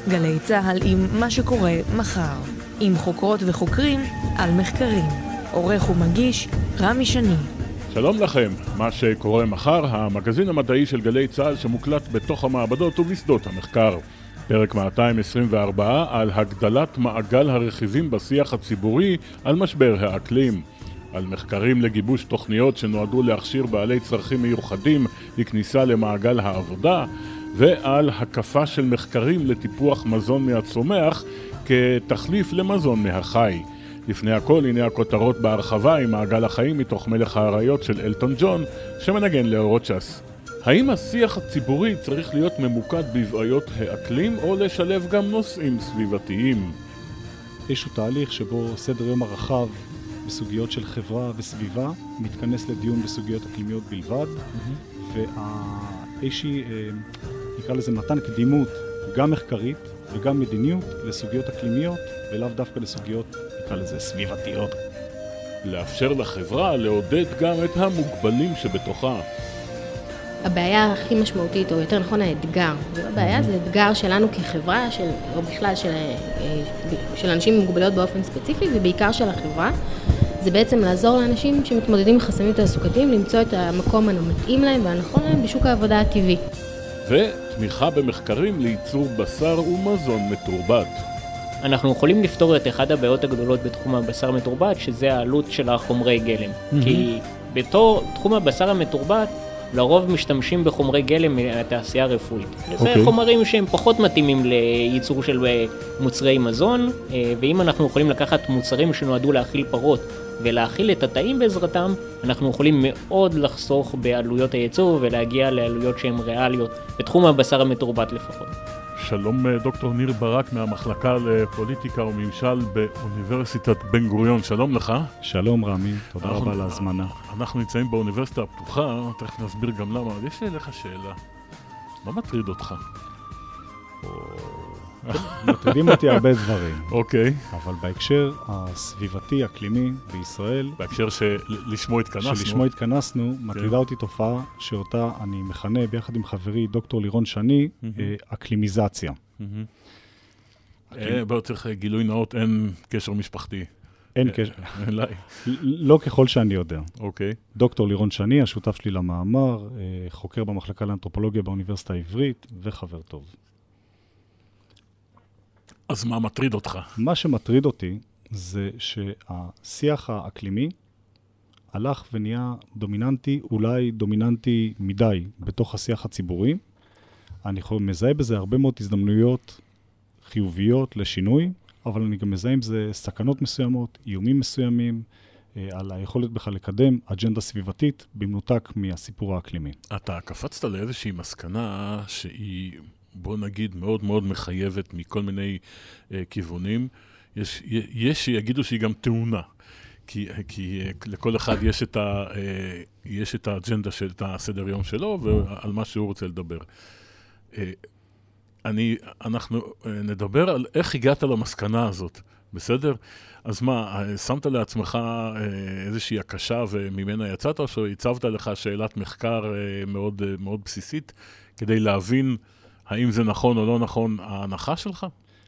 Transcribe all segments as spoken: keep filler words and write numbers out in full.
גלי צהל עם מה שקורה מחר. עם חוקרות וחוקרים על מחקרים. עורך ומגיש רמי שני. שלום לכם, מה שקורה מחר, המגזין המדעי של גלי צהל שמוקלט בתוך המעבדות ובשדות המחקר. פרק מאתיים עשרים וארבע על הגדלת מעגל הרכיבים בשיח הציבורי על משבר האקלים. על מחקרים לגיבוש תוכניות שנועדו להכשיר בעלי צרכים מיוחדים לכניסה למעגל העבודה, ועל הקפה של מחקרים לטיפוח מזון מהצומח כתחליף למזון מהחי. לפני הכל, הנה הכותרות בהרחבה עם מעגל החיים מתוך מלך האריות של אלטון ג'ון, שמנגן לאורות ש"ס. האם השיח הציבורי צריך להיות ממוקד בבעיות האקלים או לשלב גם נושאים סביבתיים? יש תהליך שבו סדר יום הרחב בסוגיות של חברה וסביבה מתכנס לדיון בסוגיות אקלימיות בלבד, mm-hmm. והאישי, נקרא לזה מתן קדימות גם מחקרית וגם מדיניות לסוגיות אקלימיות ולאו דווקא לסוגיות, נקרא לזה, סביבתיות. לאפשר לחברה לעודד גם את המוגבלים שבתוכה. הבעיה הכי משמעותית, או יותר נכון האתגר, זה לא בעיה, זה אתגר שלנו כחברה, של, או בכלל של, של אנשים עם מוגבלויות באופן ספציפי, ובעיקר של החברה, זה בעצם לעזור לאנשים שמתמודדים עם חסמים תעסוקתיים, למצוא את המקום המתאים להם והנכון להם בשוק העבודה הטבעי. ותמיכה במחקרים לייצור בשר ומזון מתורבת. אנחנו יכולים לפתור את אחד הבעיות הגדולות בתחום הבשר מתורבת, שזה העלות של החומרי גלם. Mm-hmm. כי בתור תחום הבשר המתורבת, לרוב משתמשים בחומרי גלם מהתעשייה הרפואית. Okay. זה חומרים שהם פחות מתאימים לייצור של מוצרי מזון, ואם אנחנו יכולים לקחת מוצרים שנועדו להאכיל פרות ולהאכיל את התאים בעזרתם, אנחנו יכולים מאוד לחסוך בעלויות הייצור ולהגיע לעלויות שהן ריאליות, בתחום הבשר המתורבת לפחות. שלום דוקטור ניר ברק מהמחלקה לפוליטיקה וממשל באוניברסיטת בן גוריון, שלום לך. שלום רמי, תודה אנחנו, רבה על ההזמנה. אנחנו נמצאים באוניברסיטה הפתוחה, תכף נסביר גם למה, אבל יש לי אליך שאלה, מה מטריד אותך? מטרידים אותי הרבה דברים. אוקיי. אבל בהקשר הסביבתי, אקלימי בישראל, בהקשר שלשמו התכנסנו, שלשמו התכנסנו, מטרידה אותי תופעה שאותה אני מכנה ביחד עם חברי דוקטור לירון שני, אקלימיזציה. בואו צריך גילוי נאות, אין קשר משפחתי. אין קשר. לא ככל שאני יודע. אוקיי. דוקטור לירון שני, השותף שלי למאמר, חוקר במחלקה לאנתרופולוגיה באוניברסיטה העברית וחבר טוב. אז מה מטריד אותך? מה שמטריד אותי זה שהשיח האקלימי הלך ונהיה דומיננטי, אולי דומיננטי מדי בתוך השיח הציבורי. אני מזהה בזה הרבה מאוד הזדמנויות חיוביות לשינוי, אבל אני גם מזהה עם זה סכנות מסוימות, איומים מסוימים, על היכולת בכלל לקדם אג'נדה סביבתית במנותק מהסיפור האקלימי. אתה קפצת לאיזושהי מסקנה שהיא, בוא נגיד, מאוד מאוד מחייבת מכל מיני uh, כיוונים. יש, יש שיגידו שהיא גם טעונה, כי, כי uh, לכל אחד יש את, ה, uh, יש את האג'נדה של את הסדר יום שלו, ועל מה שהוא רוצה לדבר. Uh, אני, אנחנו uh, נדבר על איך הגעת למסקנה הזאת, בסדר? אז מה, שמת לעצמך uh, איזושהי הקשה וממנה יצאת, או שהצבת לך שאלת מחקר uh, מאוד, uh, מאוד בסיסית, כדי להבין האם זה נכון או לא נכון ההנחה שלך?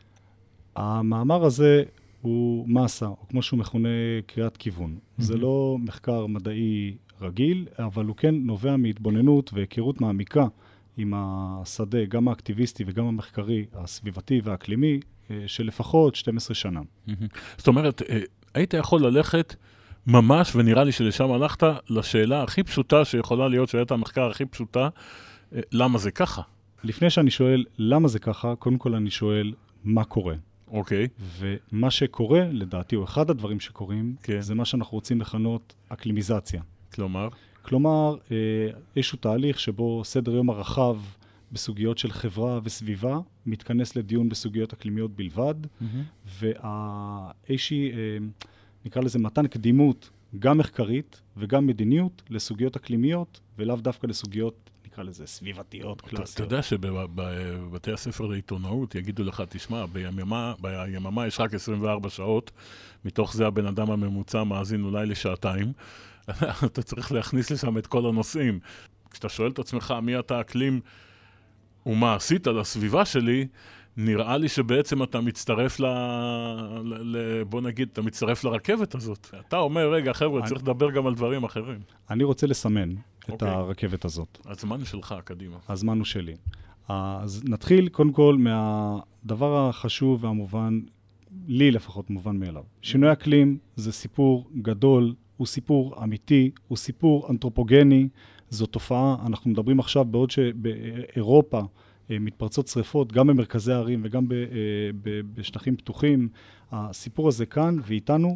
המאמר הזה הוא מסה, או כמו שהוא מכונה קריאת כיוון. Mm-hmm. זה לא מחקר מדעי רגיל, אבל הוא כן נובע מהתבוננות והיכרות מעמיקה עם השדה, גם האקטיביסטי וגם המחקרי, הסביבתי והאקלימי, של לפחות שתים עשרה שנה. Mm-hmm. זאת אומרת, היית יכול ללכת ממש, ונראה לי שלשם הלכת, לשאלה הכי פשוטה שיכולה להיות שאלת המחקר הכי פשוטה, למה זה ככה? לפני שאני שואל למה זה ככה, קודם כל אני שואל מה קורה. אוקיי. ומה שקורה, לדעתי, או אחד הדברים שקורים, כן. זה מה שאנחנו רוצים לכנות אקלימיזציה. כלומר? כלומר, אה, איזשהו תהליך שבו סדר יום הרחב בסוגיות של חברה וסביבה, מתכנס לדיון בסוגיות אקלימיות בלבד, mm-hmm. והאיזושהי, אה, נקרא לזה מתן קדימות, גם מחקרית וגם מדיניות, לסוגיות אקלימיות, ולאו דווקא לסוגיות נקרא לזה סביבתיות קלאסיות. אתה יודע שבבתי הספר לעיתונאות יגידו לך, תשמע, ביממה, ביממה יש רק עשרים וארבע שעות, מתוך זה הבן אדם הממוצע מאזין אולי לשעתיים, אתה צריך להכניס לשם את כל הנושאים. כשאתה שואל את עצמך מי אתה אקלים ומה עשית לסביבה שלי, נראה לי שבעצם אתה מצטרף ל... ל... בוא נגיד, אתה מצטרף לרכבת הזאת. אתה אומר, רגע, חבר'ה, אני... צריך לדבר גם על דברים אחרים. אני רוצה לסמן אוקיי. את הרכבת הזאת. הזמן שלך, קדימה. הזמן הוא שלי. אז נתחיל קודם כל מהדבר החשוב והמובן, לי לפחות מובן מאליו. שינוי אקלים זה סיפור גדול, הוא סיפור אמיתי, הוא סיפור אנתרופוגני, זו תופעה, אנחנו מדברים עכשיו בעוד שבאירופה מתפרצות שריפות, גם במרכזי הערים וגם בשטחים פתוחים, הסיפור הזה כאן ואיתנו,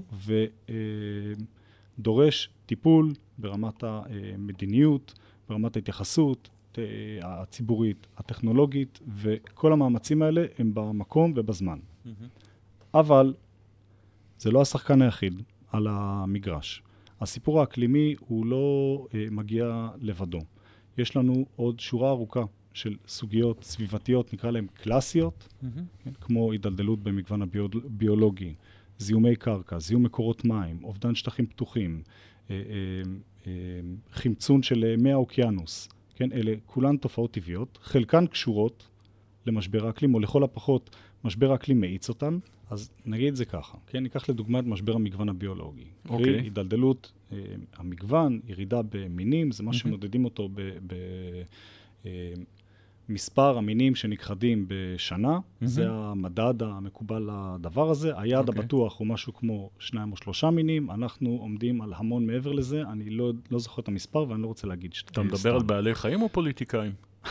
ודורש טיפול ברמת המדיניות, ברמת ההתייחסות הציבורית, הטכנולוגית, וכל המאמצים האלה הם במקום ובזמן. אבל זה לא השחקן היחיד על המגרש. הסיפור האקלימי הוא לא מגיע לבדו. יש לנו עוד שורה ארוכה של סוגיות סביבתיות, נקרא להן קלאסיות, mm-hmm. כן, כמו הידלדלות במגוון הביולוגי, זיהומי קרקע, זיהום מקורות מים, אובדן שטחים פתוחים, אה, אה, אה, חמצון של מי האוקיינוס, כן, אלה כולן תופעות טבעיות, חלקן קשורות למשבר האקלים, או לכל הפחות משבר האקלים מאיץ אותן, אז נגיד זה ככה, כן, ניקח לדוגמה את משבר המגוון הביולוגי. אוקיי. Okay. הידלדלות, אה, המגוון, ירידה במינים, זה מה mm-hmm. שמודדים אותו ב... ב אה, מספר המינים שנכחדים בשנה, mm-hmm. זה המדד המקובל לדבר הזה. היעד okay. הבטוח הוא משהו כמו שניים או שלושה מינים, אנחנו עומדים על המון מעבר לזה, אני לא, לא זוכר את המספר ואני לא רוצה להגיד שת... אתה מדבר סתם. על בעלי חיים או פוליטיקאים?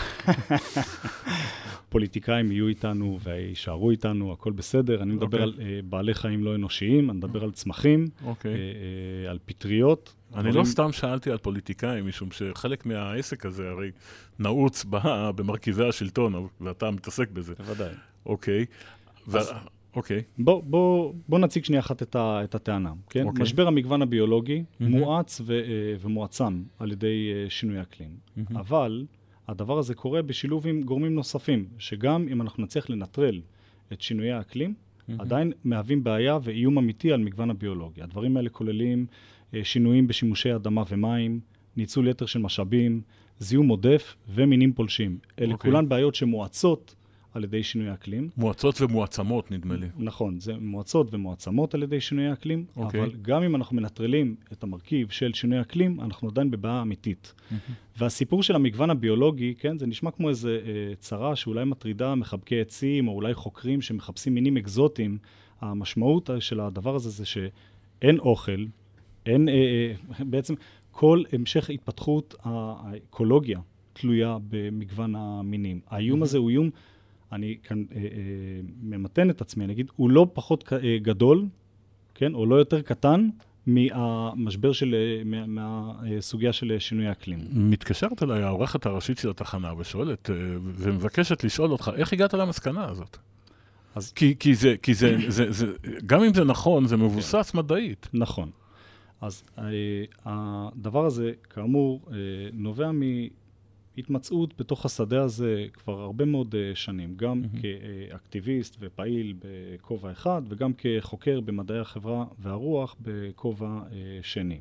פוליטיקאים יהיו איתנו וישארו איתנו, הכל בסדר. אני מדבר okay. על uh, בעלי חיים לא אנושיים, אני מדבר על צמחים, okay. uh, uh, על פטריות. אני דברים... לא סתם שאלתי על פוליטיקאים, משום שחלק מהעסק הזה הרי נעוץ בה, במרכיבי השלטון, ואתה מתעסק בזה. בוודאי. אוקיי. אז... ו... אוקיי. בוא, בוא, בוא נציג שנייה אחת את, ה, את הטענה. כן? אוקיי. משבר המגוון הביולוגי mm-hmm. מואץ ו, ומועצם על ידי שינוי אקלים. Mm-hmm. אבל הדבר הזה קורה בשילוב עם גורמים נוספים, שגם אם אנחנו נצליח לנטרל את שינויי האקלים, mm-hmm. עדיין מהווים בעיה ואיום אמיתי על מגוון הביולוגי. הדברים האלה כוללים שינויים בשימושי אדמה ומים, ניצול יתר של משאבים, זיהום עודף ומינים פולשים. אלה okay. כולן בעיות שמועצות על ידי שינוי האקלים. מועצות ומועצמות, נדמה לי. נכון, זה מועצות ומועצמות על ידי שינוי האקלים, okay. אבל גם אם אנחנו מנטרלים את המרכיב של שינוי האקלים, אנחנו עדיין בבעיה אמיתית. Mm-hmm. והסיפור של המגוון הביולוגי, כן, זה נשמע כמו איזו אה, צרה שאולי מטרידה מחבקי עצים, או אולי חוקרים שמחפשים מינים אקזוטיים. המשמעות של הדבר הזה זה שאין אוכל, אין, אה, אה, בעצם כל המשך התפתחות האקולוגיה תלויה במגוון המינים. האיום הזה הוא איום, אני כאן אה, אה, ממתן את עצמי, אני אגיד, הוא לא פחות אה, גדול, כן, או לא יותר קטן, מהמשבר של, מה, מהסוגיה של שינוי האקלים. מתקשרת אליי העורכת הראשית של התחנה ושואלת, ומבקשת לשאול אותך, איך הגעת למסקנה הזאת? אז... כי, כי, זה, כי זה, זה, זה, גם אם זה נכון, זה מבוסס כן. מדעית. נכון. אז uh, הדבר הזה, כאמור, uh, נובע מהתמצאות בתוך השדה הזה כבר הרבה מאוד uh, שנים, גם mm-hmm. כאקטיביסט ופעיל בכובע אחד, וגם כחוקר במדעי החברה והרוח בכובע uh, שני.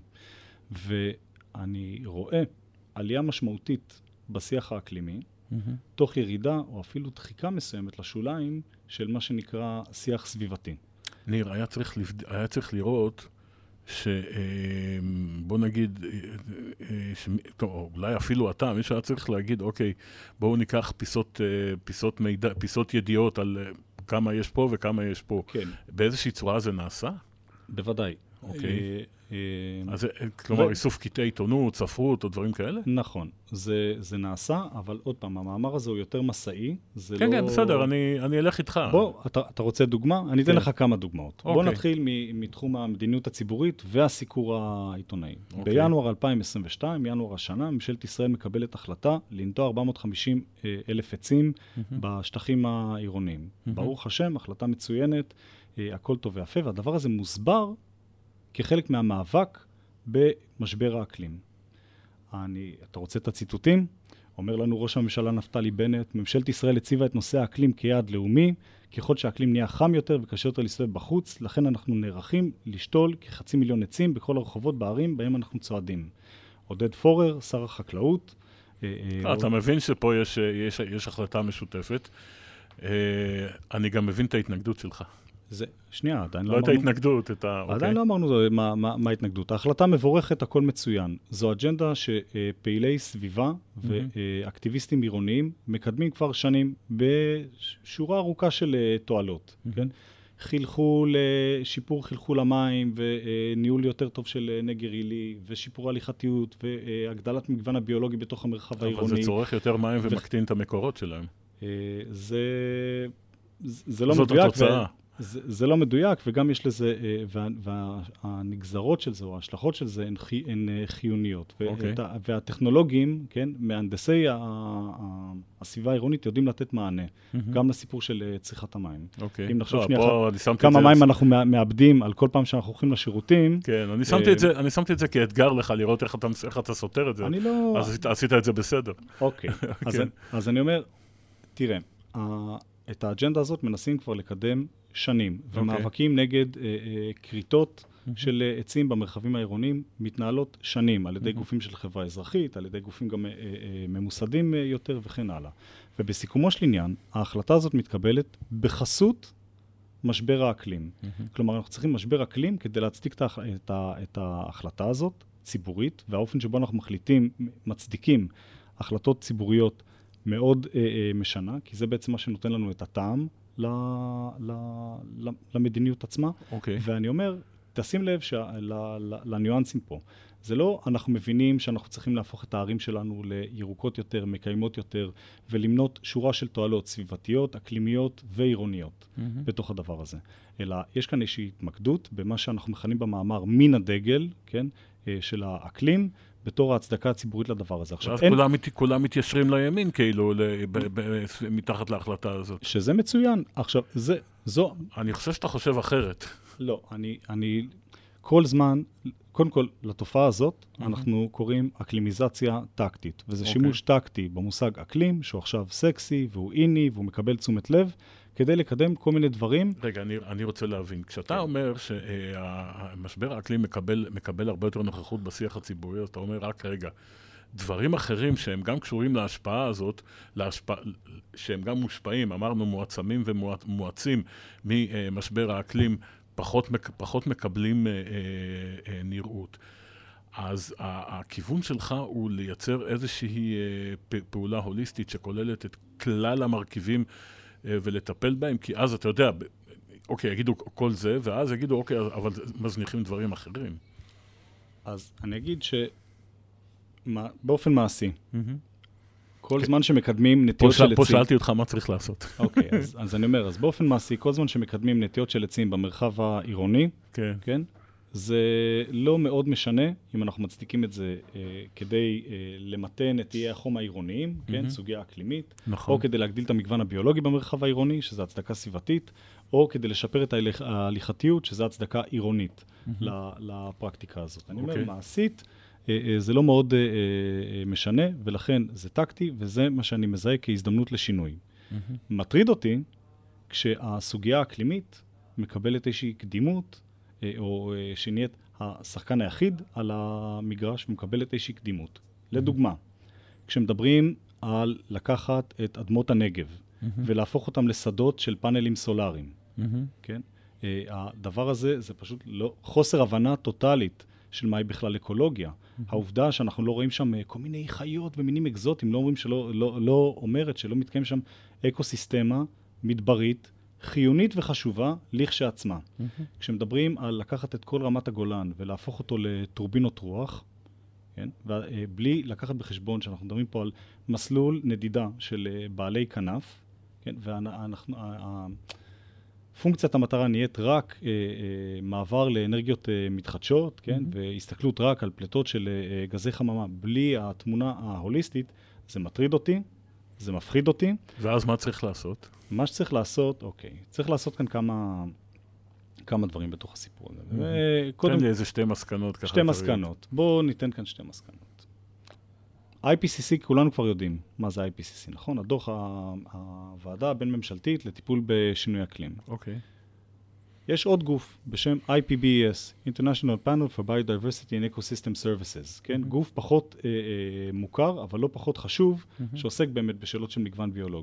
ואני רואה עלייה משמעותית בשיח האקלימי, mm-hmm. תוך ירידה או אפילו דחיקה מסוימת לשוליים של מה שנקרא שיח סביבתי. ניר, היה צריך, לבד... היה צריך לראות שבוא נגיד, ש... טוב, אולי אפילו אתה, מישהו היה צריך להגיד, אוקיי, בואו ניקח פיסות, פיסות מידע, פיסות ידיעות על כמה יש פה וכמה יש פה. כן. באיזושהי צורה זה נעשה? בוודאי. אוקיי. אז כלומר, איסוף קטעי עיתונות, ספרות או דברים כאלה? נכון, זה, זה נעשה, אבל עוד פעם, המאמר הזה הוא יותר מסעי, זה כן, לא... כן, בסדר, אני, אני אלך איתך. בוא, אתה, אתה רוצה דוגמה? אני אתן לך כמה דוגמאות. בוא נתחיל מתחום המדיניות הציבורית והסיקור העיתונאי. בינואר אלפיים עשרים ושתיים, ינואר השנה, ממשלת ישראל מקבלת החלטה לנטוע ארבע מאות וחמישים אלף עצים בשטחים העירוניים. ברוך השם, החלטה מצוינת, הכל טוב ויפה, והדבר הזה מוסבר כחלק מהמאבק במשבר האקלים. אני, אתה רוצה את הציטוטים? אומר לנו ראש הממשלה נפתלי בנט, ממשלת ישראל הציבה את נושא האקלים כיעד לאומי, ככל שהאקלים נהיה חם יותר וקשה יותר להסתובב בחוץ, לכן אנחנו נערכים לשתול כחצי מיליון עצים בכל הרחובות בערים בהם אנחנו צועדים. עודד פורר, שר החקלאות. אתה מבין שפה יש, יש, יש החלטה משותפת. אני גם מבין את ההתנגדות שלך. זה, שנייה, עדיין לא לא אמרנו... את ההתנגדות, את ה... עדיין לא אמרנו מה, מה, מה ההתנגדות. ההחלטה מבורכת, הכל מצוין. זו אג'נדה שפעילי סביבה ואקטיביסטים עירוניים מקדמים כבר שנים בשורה ארוכה של תועלות, כן? חילחול, שיפור חילחול המים וניהול יותר טוב של נגר עילי ושיפור הליכתיות והגדלת מגוון הביולוגי בתוך המרחב העירוני. אבל זה צורך יותר מים ומקטין את המקורות שלהם. זה... זה לא מדויק, זה, זה לא מדויק, וגם יש לזה, וה, והנגזרות של זה, או ההשלכות של זה, הן, חי, הן חיוניות. Okay. והטכנולוגים, כן, מהנדסי הסביבה העירונית יודעים לתת מענה, mm-hmm. גם לסיפור של צריכת המים. Okay. אם נחשוב לא, שנייה, פה, אחת, כמה מים זה... אנחנו מאבדים על כל פעם שאנחנו הולכים לשירותים. כן, אני שמתי, את, זה, אני שמתי את זה כאתגר לך, לראות איך אתה, איך אתה סותר את זה. אני לא... אז עשית, עשית את זה בסדר. אוקיי, okay. אז, אז אני אומר, תראה, את האג'נדה הזאת מנסים כבר לקדם שנים, okay. ומאבקים נגד אה, אה, קריטות mm-hmm. של אה, עצים במרחבים העירוניים מתנהלות שנים, על ידי mm-hmm. גופים של חברה אזרחית, על ידי גופים גם אה, אה, ממוסדים אה, יותר וכן הלאה. ובסיכומו של עניין, ההחלטה הזאת מתקבלת בחסות משבר האקלים. Mm-hmm. כלומר, אנחנו צריכים משבר אקלים כדי להצדיק את, ההח... את, ה... את ההחלטה הזאת, ציבורית, והאופן שבו אנחנו מחליטים, מצדיקים החלטות ציבוריות מאוד אה, אה, משנה, כי זה בעצם מה שנותן לנו את הטעם ל, ל, ל, למדיניות עצמה. Okay. ואני אומר, תשים לב שה, ל, ל, לניואנסים פה. זה לא, אנחנו מבינים שאנחנו צריכים להפוך את הערים שלנו לירוקות יותר, מקיימות יותר, ולמנות שורה של תועלות סביבתיות, אקלימיות ועירוניות mm-hmm. בתוך הדבר הזה. אלא יש כאן איזושהי התמקדות במה שאנחנו מכנים במאמר מן הדגל, כן, של האקלים, בתור ההצדקה הציבורית לדבר הזה. עכשיו, אין... כולם, כולם מתיישרים לימין, כאילו, ב, ב, ב, מתחת להחלטה הזאת. שזה מצוין. עכשיו, זה, זו... אני חושב שאתה חושב אחרת. לא, אני, אני, כל זמן, קודם כל, לתופעה הזאת, mm-hmm. אנחנו קוראים אקלימיזציה טקטית, וזה okay. שימוש טקטי במושג אקלים, שהוא עכשיו סקסי, והוא איני, והוא מקבל תשומת לב, כדי לקדם כל מיני דברים. רגע, אני, אני רוצה להבין. כשאתה אומר שהמשבר האקלים מקבל, מקבל הרבה יותר נוכחות בשיח הציבורי, אתה אומר רק רגע, דברים אחרים שהם גם קשורים להשפעה הזאת, להשפע... שהם גם מושפעים, אמרנו מועצמים ומועצים ממשבר האקלים, פחות, פחות מקבלים אה, אה, נראות. אז הכיוון שלך הוא לייצר איזושהי פעולה הוליסטית שכוללת את כלל המרכיבים ולטפל בהם, כי אז אתה יודע, אוקיי, יגידו כל זה, ואז יגידו, אוקיי, אבל מזניחים דברים אחרים. אז אני אגיד שבאופן מעשי, כל זמן שמקדמים נטיות של עצים... פה שאלתי אותך מה צריך לעשות. אוקיי, אז אני אומר, אז באופן מעשי, כל זמן שמקדמים נטיות של עצים במרחב העירוני, כן, זה לא מאוד משנה אם אנחנו מצדיקים את זה אה, כדי אה, למתן את איי החום העירוניים, mm-hmm. כן, סוגיה אקלימית, נכון. או כדי להגדיל את המגוון הביולוגי במרחב העירוני, שזה הצדקה סביבתית, או כדי לשפר את ההליכ... ההליכתיות, שזה הצדקה עירונית mm-hmm. לפרקטיקה הזאת. Okay. אני אומר, מעשית, אה, אה, זה לא מאוד אה, אה, משנה, ולכן זה טקטי, וזה מה שאני מזהה כהזדמנות לשינוי. Mm-hmm. מטריד אותי כשהסוגיה האקלימית מקבלת איזושהי קדימות, או שנהיית השחקן היחיד על המגרש ומקבלת איזושהי קדימות. לדוגמה, כשמדברים על לקחת את אדמות הנגב ולהפוך אותם לשדות של פאנלים סולאריים, כן? הדבר הזה זה פשוט לא, חוסר הבנה טוטלית של מהי בכלל אקולוגיה. העובדה שאנחנו לא רואים שם כל מיני חיות ומינים אקזוטיים, לא אומרים שלא, לא, לא אומרת שלא מתקיים שם אקוסיסטמה מדברית, חיונית וחשובה לכשעצמה. Mm-hmm. כשמדברים על לקחת את כל רמת הגולן ולהפוך אותו לטורבינות רוח, כן? ובלי לקחת בחשבון שאנחנו מדברים פה על מסלול נדידה של בעלי כנף, כן? ואנחנו, פונקציית המטרה נהיית רק אה, אה, מעבר לאנרגיות אה, מתחדשות, כן? Mm-hmm. והסתכלות רק על פלטות של אה, גזי חממה, בלי התמונה ההוליסטית, זה מטריד אותי, זה מפחיד אותי. ואז מה צריך לעשות? מה שצריך לעשות, אוקיי, צריך לעשות כאן כמה, כמה דברים בתוך הסיפור הזה. Mm-hmm. וקודם... תן לי איזה שתי מסקנות. שתי מסקנות. בואו ניתן כאן שתי מסקנות. איי פי סי סי, כולנו כבר יודעים מה זה איי פי סי סי, נכון? הדוח הוועדה הבין-ממשלתית לטיפול בשינוי אקלים. אוקיי. יש עוד גוף בשם איי פי בי אי אס, International Panel for Biodiversity and Ecosystem Services, כן? Mm-hmm. גוף פחות אה, אה, מוכר, אבל לא פחות חשוב, mm-hmm. שעוסק באמת בשאלות של מגוון ביולוגי.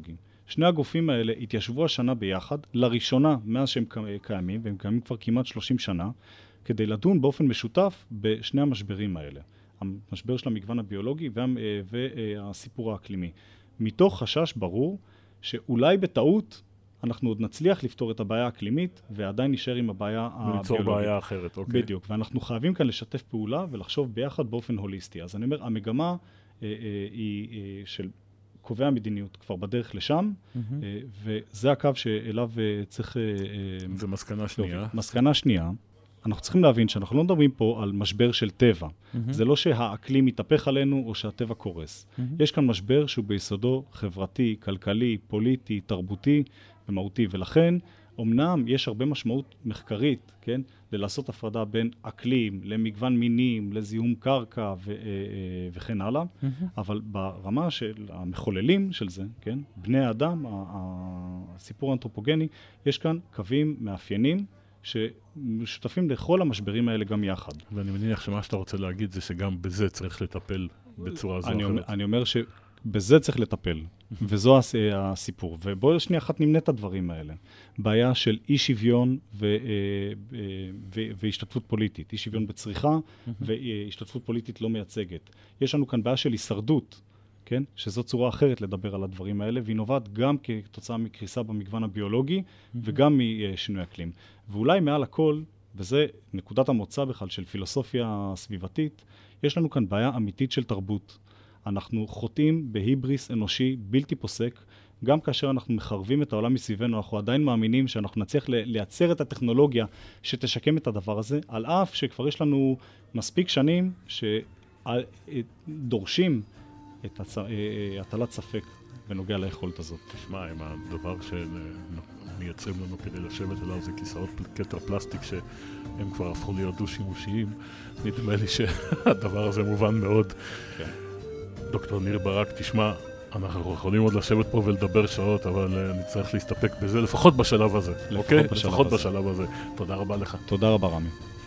שני הגופים האלה התיישבו השנה ביחד, לראשונה מאז שהם קיימים, והם קיימים כבר כמעט שלושים שנה, כדי לדון באופן משותף בשני המשברים האלה. המשבר של המגוון הביולוגי וה, והסיפור האקלימי. מתוך חשש ברור שאולי בטעות אנחנו עוד נצליח לפתור את הבעיה האקלימית, ועדיין נשאר עם הבעיה הביולוגית. וליצור בעיה אחרת, אוקיי. בדיוק, ואנחנו חייבים כאן לשתף פעולה ולחשוב ביחד באופן הוליסטי. אז אני אומר, המגמה אה, אה, היא אה, של קובעי המדיניות כבר בדרך לשם, mm-hmm. אה, וזה הקו שאליו אה, צריך... אה, זה מסקנה שנייה. טוב, מסקנה שנייה. אנחנו צריכים להבין שאנחנו לא מדברים פה על משבר של טבע. Mm-hmm. זה לא שהאקלים מתהפך עלינו או שהטבע קורס. Mm-hmm. יש כאן משבר שהוא ביסודו חברתי, כלכלי, פוליטי, תרבותי ומהותי, ולכן אמנם יש הרבה משמעות מחקרית, כן, ללעשות הפרדה בין אקלים, למגוון מינים, לזיהום קרקע ו- וכן הלאה, mm-hmm. אבל ברמה של המחוללים של זה, כן, בני האדם, הסיפור האנתרופוגני, יש כאן קווים מאפיינים שמשותפים לכל המשברים האלה גם יחד. ואני מניח שמה שאתה רוצה להגיד זה שגם בזה צריך לטפל בצורה זו אני אחרת. אומר, אני אומר שבזה צריך לטפל, וזו הסיפור. ובואו שנייה אחת נמנה את הדברים האלה. בעיה של אי שוויון ו, ו, והשתתפות פוליטית. אי שוויון בצריכה והשתתפות פוליטית לא מייצגת. יש לנו כאן בעיה של הישרדות, כן? שזו צורה אחרת לדבר על הדברים האלה, והיא נובעת גם כתוצאה מקריסה במגוון הביולוגי, mm-hmm. וגם משינוי אקלים. ואולי מעל הכל, וזה נקודת המוצא בכלל של פילוסופיה סביבתית, יש לנו כאן בעיה אמיתית של תרבות. אנחנו חוטאים בהיבריס אנושי בלתי פוסק, גם כאשר אנחנו מחרבים את העולם מסביבנו, אנחנו עדיין מאמינים שאנחנו נצליח לייצר את הטכנולוגיה שתשקם את הדבר הזה, על אף שכבר יש לנו מספיק שנים שדורשים את הצ... הטלת ספק בנוגע ליכולת הזאת. תשמע, אם הדבר שמייצרים לנו כדי לשבת אליו זה כיסאות כתר פלסטיק שהם כבר הפכו להיות דו-שימושיים, נדמה לי שהדבר הזה מובן מאוד. כן. דוקטור ניר ברק, תשמע, אנחנו יכולים עוד לשבת פה ולדבר שעות, אבל נצטרך להסתפק בזה, לפחות בשלב הזה. לפחות אוקיי? בשלב לפחות הזה. בשלב הזה. תודה רבה לך. תודה רבה, רמי.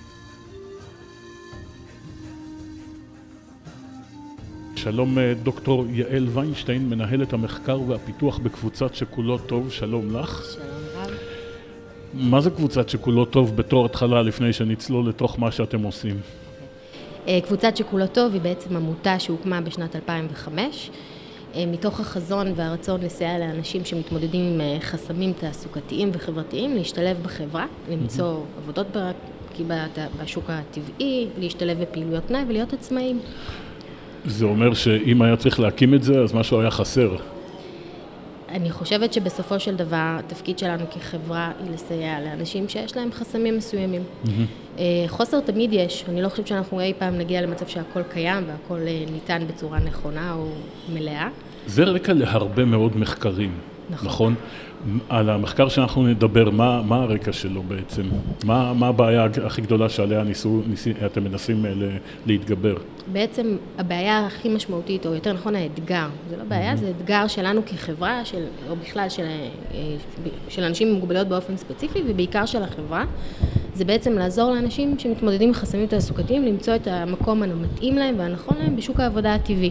שלום דוקטור יעל ויינשטיין, מנהלת המחקר והפיתוח בקבוצת שכולו טוב, שלום לך. שלום רב. מה זה קבוצת שכולו טוב בתור התחלה לפני שנצלול לתוך מה שאתם עושים? קבוצת שכולו טוב היא בעצם עמותה שהוקמה בשנת אלפיים וחמש, מתוך החזון והרצון לסייע לאנשים שמתמודדים עם חסמים תעסוקתיים וחברתיים, להשתלב בחברה, למצוא mm-hmm. עבודות בשוק הטבעי, להשתלב בפעילויות פנאי ולהיות עצמאים. זה אומר שאם היה צריך להקים את זה, אז משהו היה חסר. אני חושבת שבסופו של דבר, התפקיד שלנו כחברה היא לסייע לאנשים שיש להם חסמים מסוימים. Mm-hmm. חוסר תמיד יש, אני לא חושבת שאנחנו אי פעם נגיע למצב שהכל קיים והכל ניתן בצורה נכונה או מלאה. זה רקע להרבה מאוד מחקרים, נכון? נכון? על המחקר שאנחנו נדבר, מה, מה הרקע שלו בעצם? מה, מה הבעיה הכי גדולה שעליה ניסו, ניסי, אתם מנסים להתגבר? בעצם הבעיה הכי משמעותית, או יותר נכון האתגר, זה לא בעיה, mm-hmm. זה אתגר שלנו כחברה, של, או בכלל של, של אנשים עם מוגבלויות באופן ספציפי, ובעיקר של החברה, זה בעצם לעזור לאנשים שמתמודדים עם חסמים תעסוקתיים, למצוא את המקום המתאים להם והנכון להם בשוק העבודה הטבעי.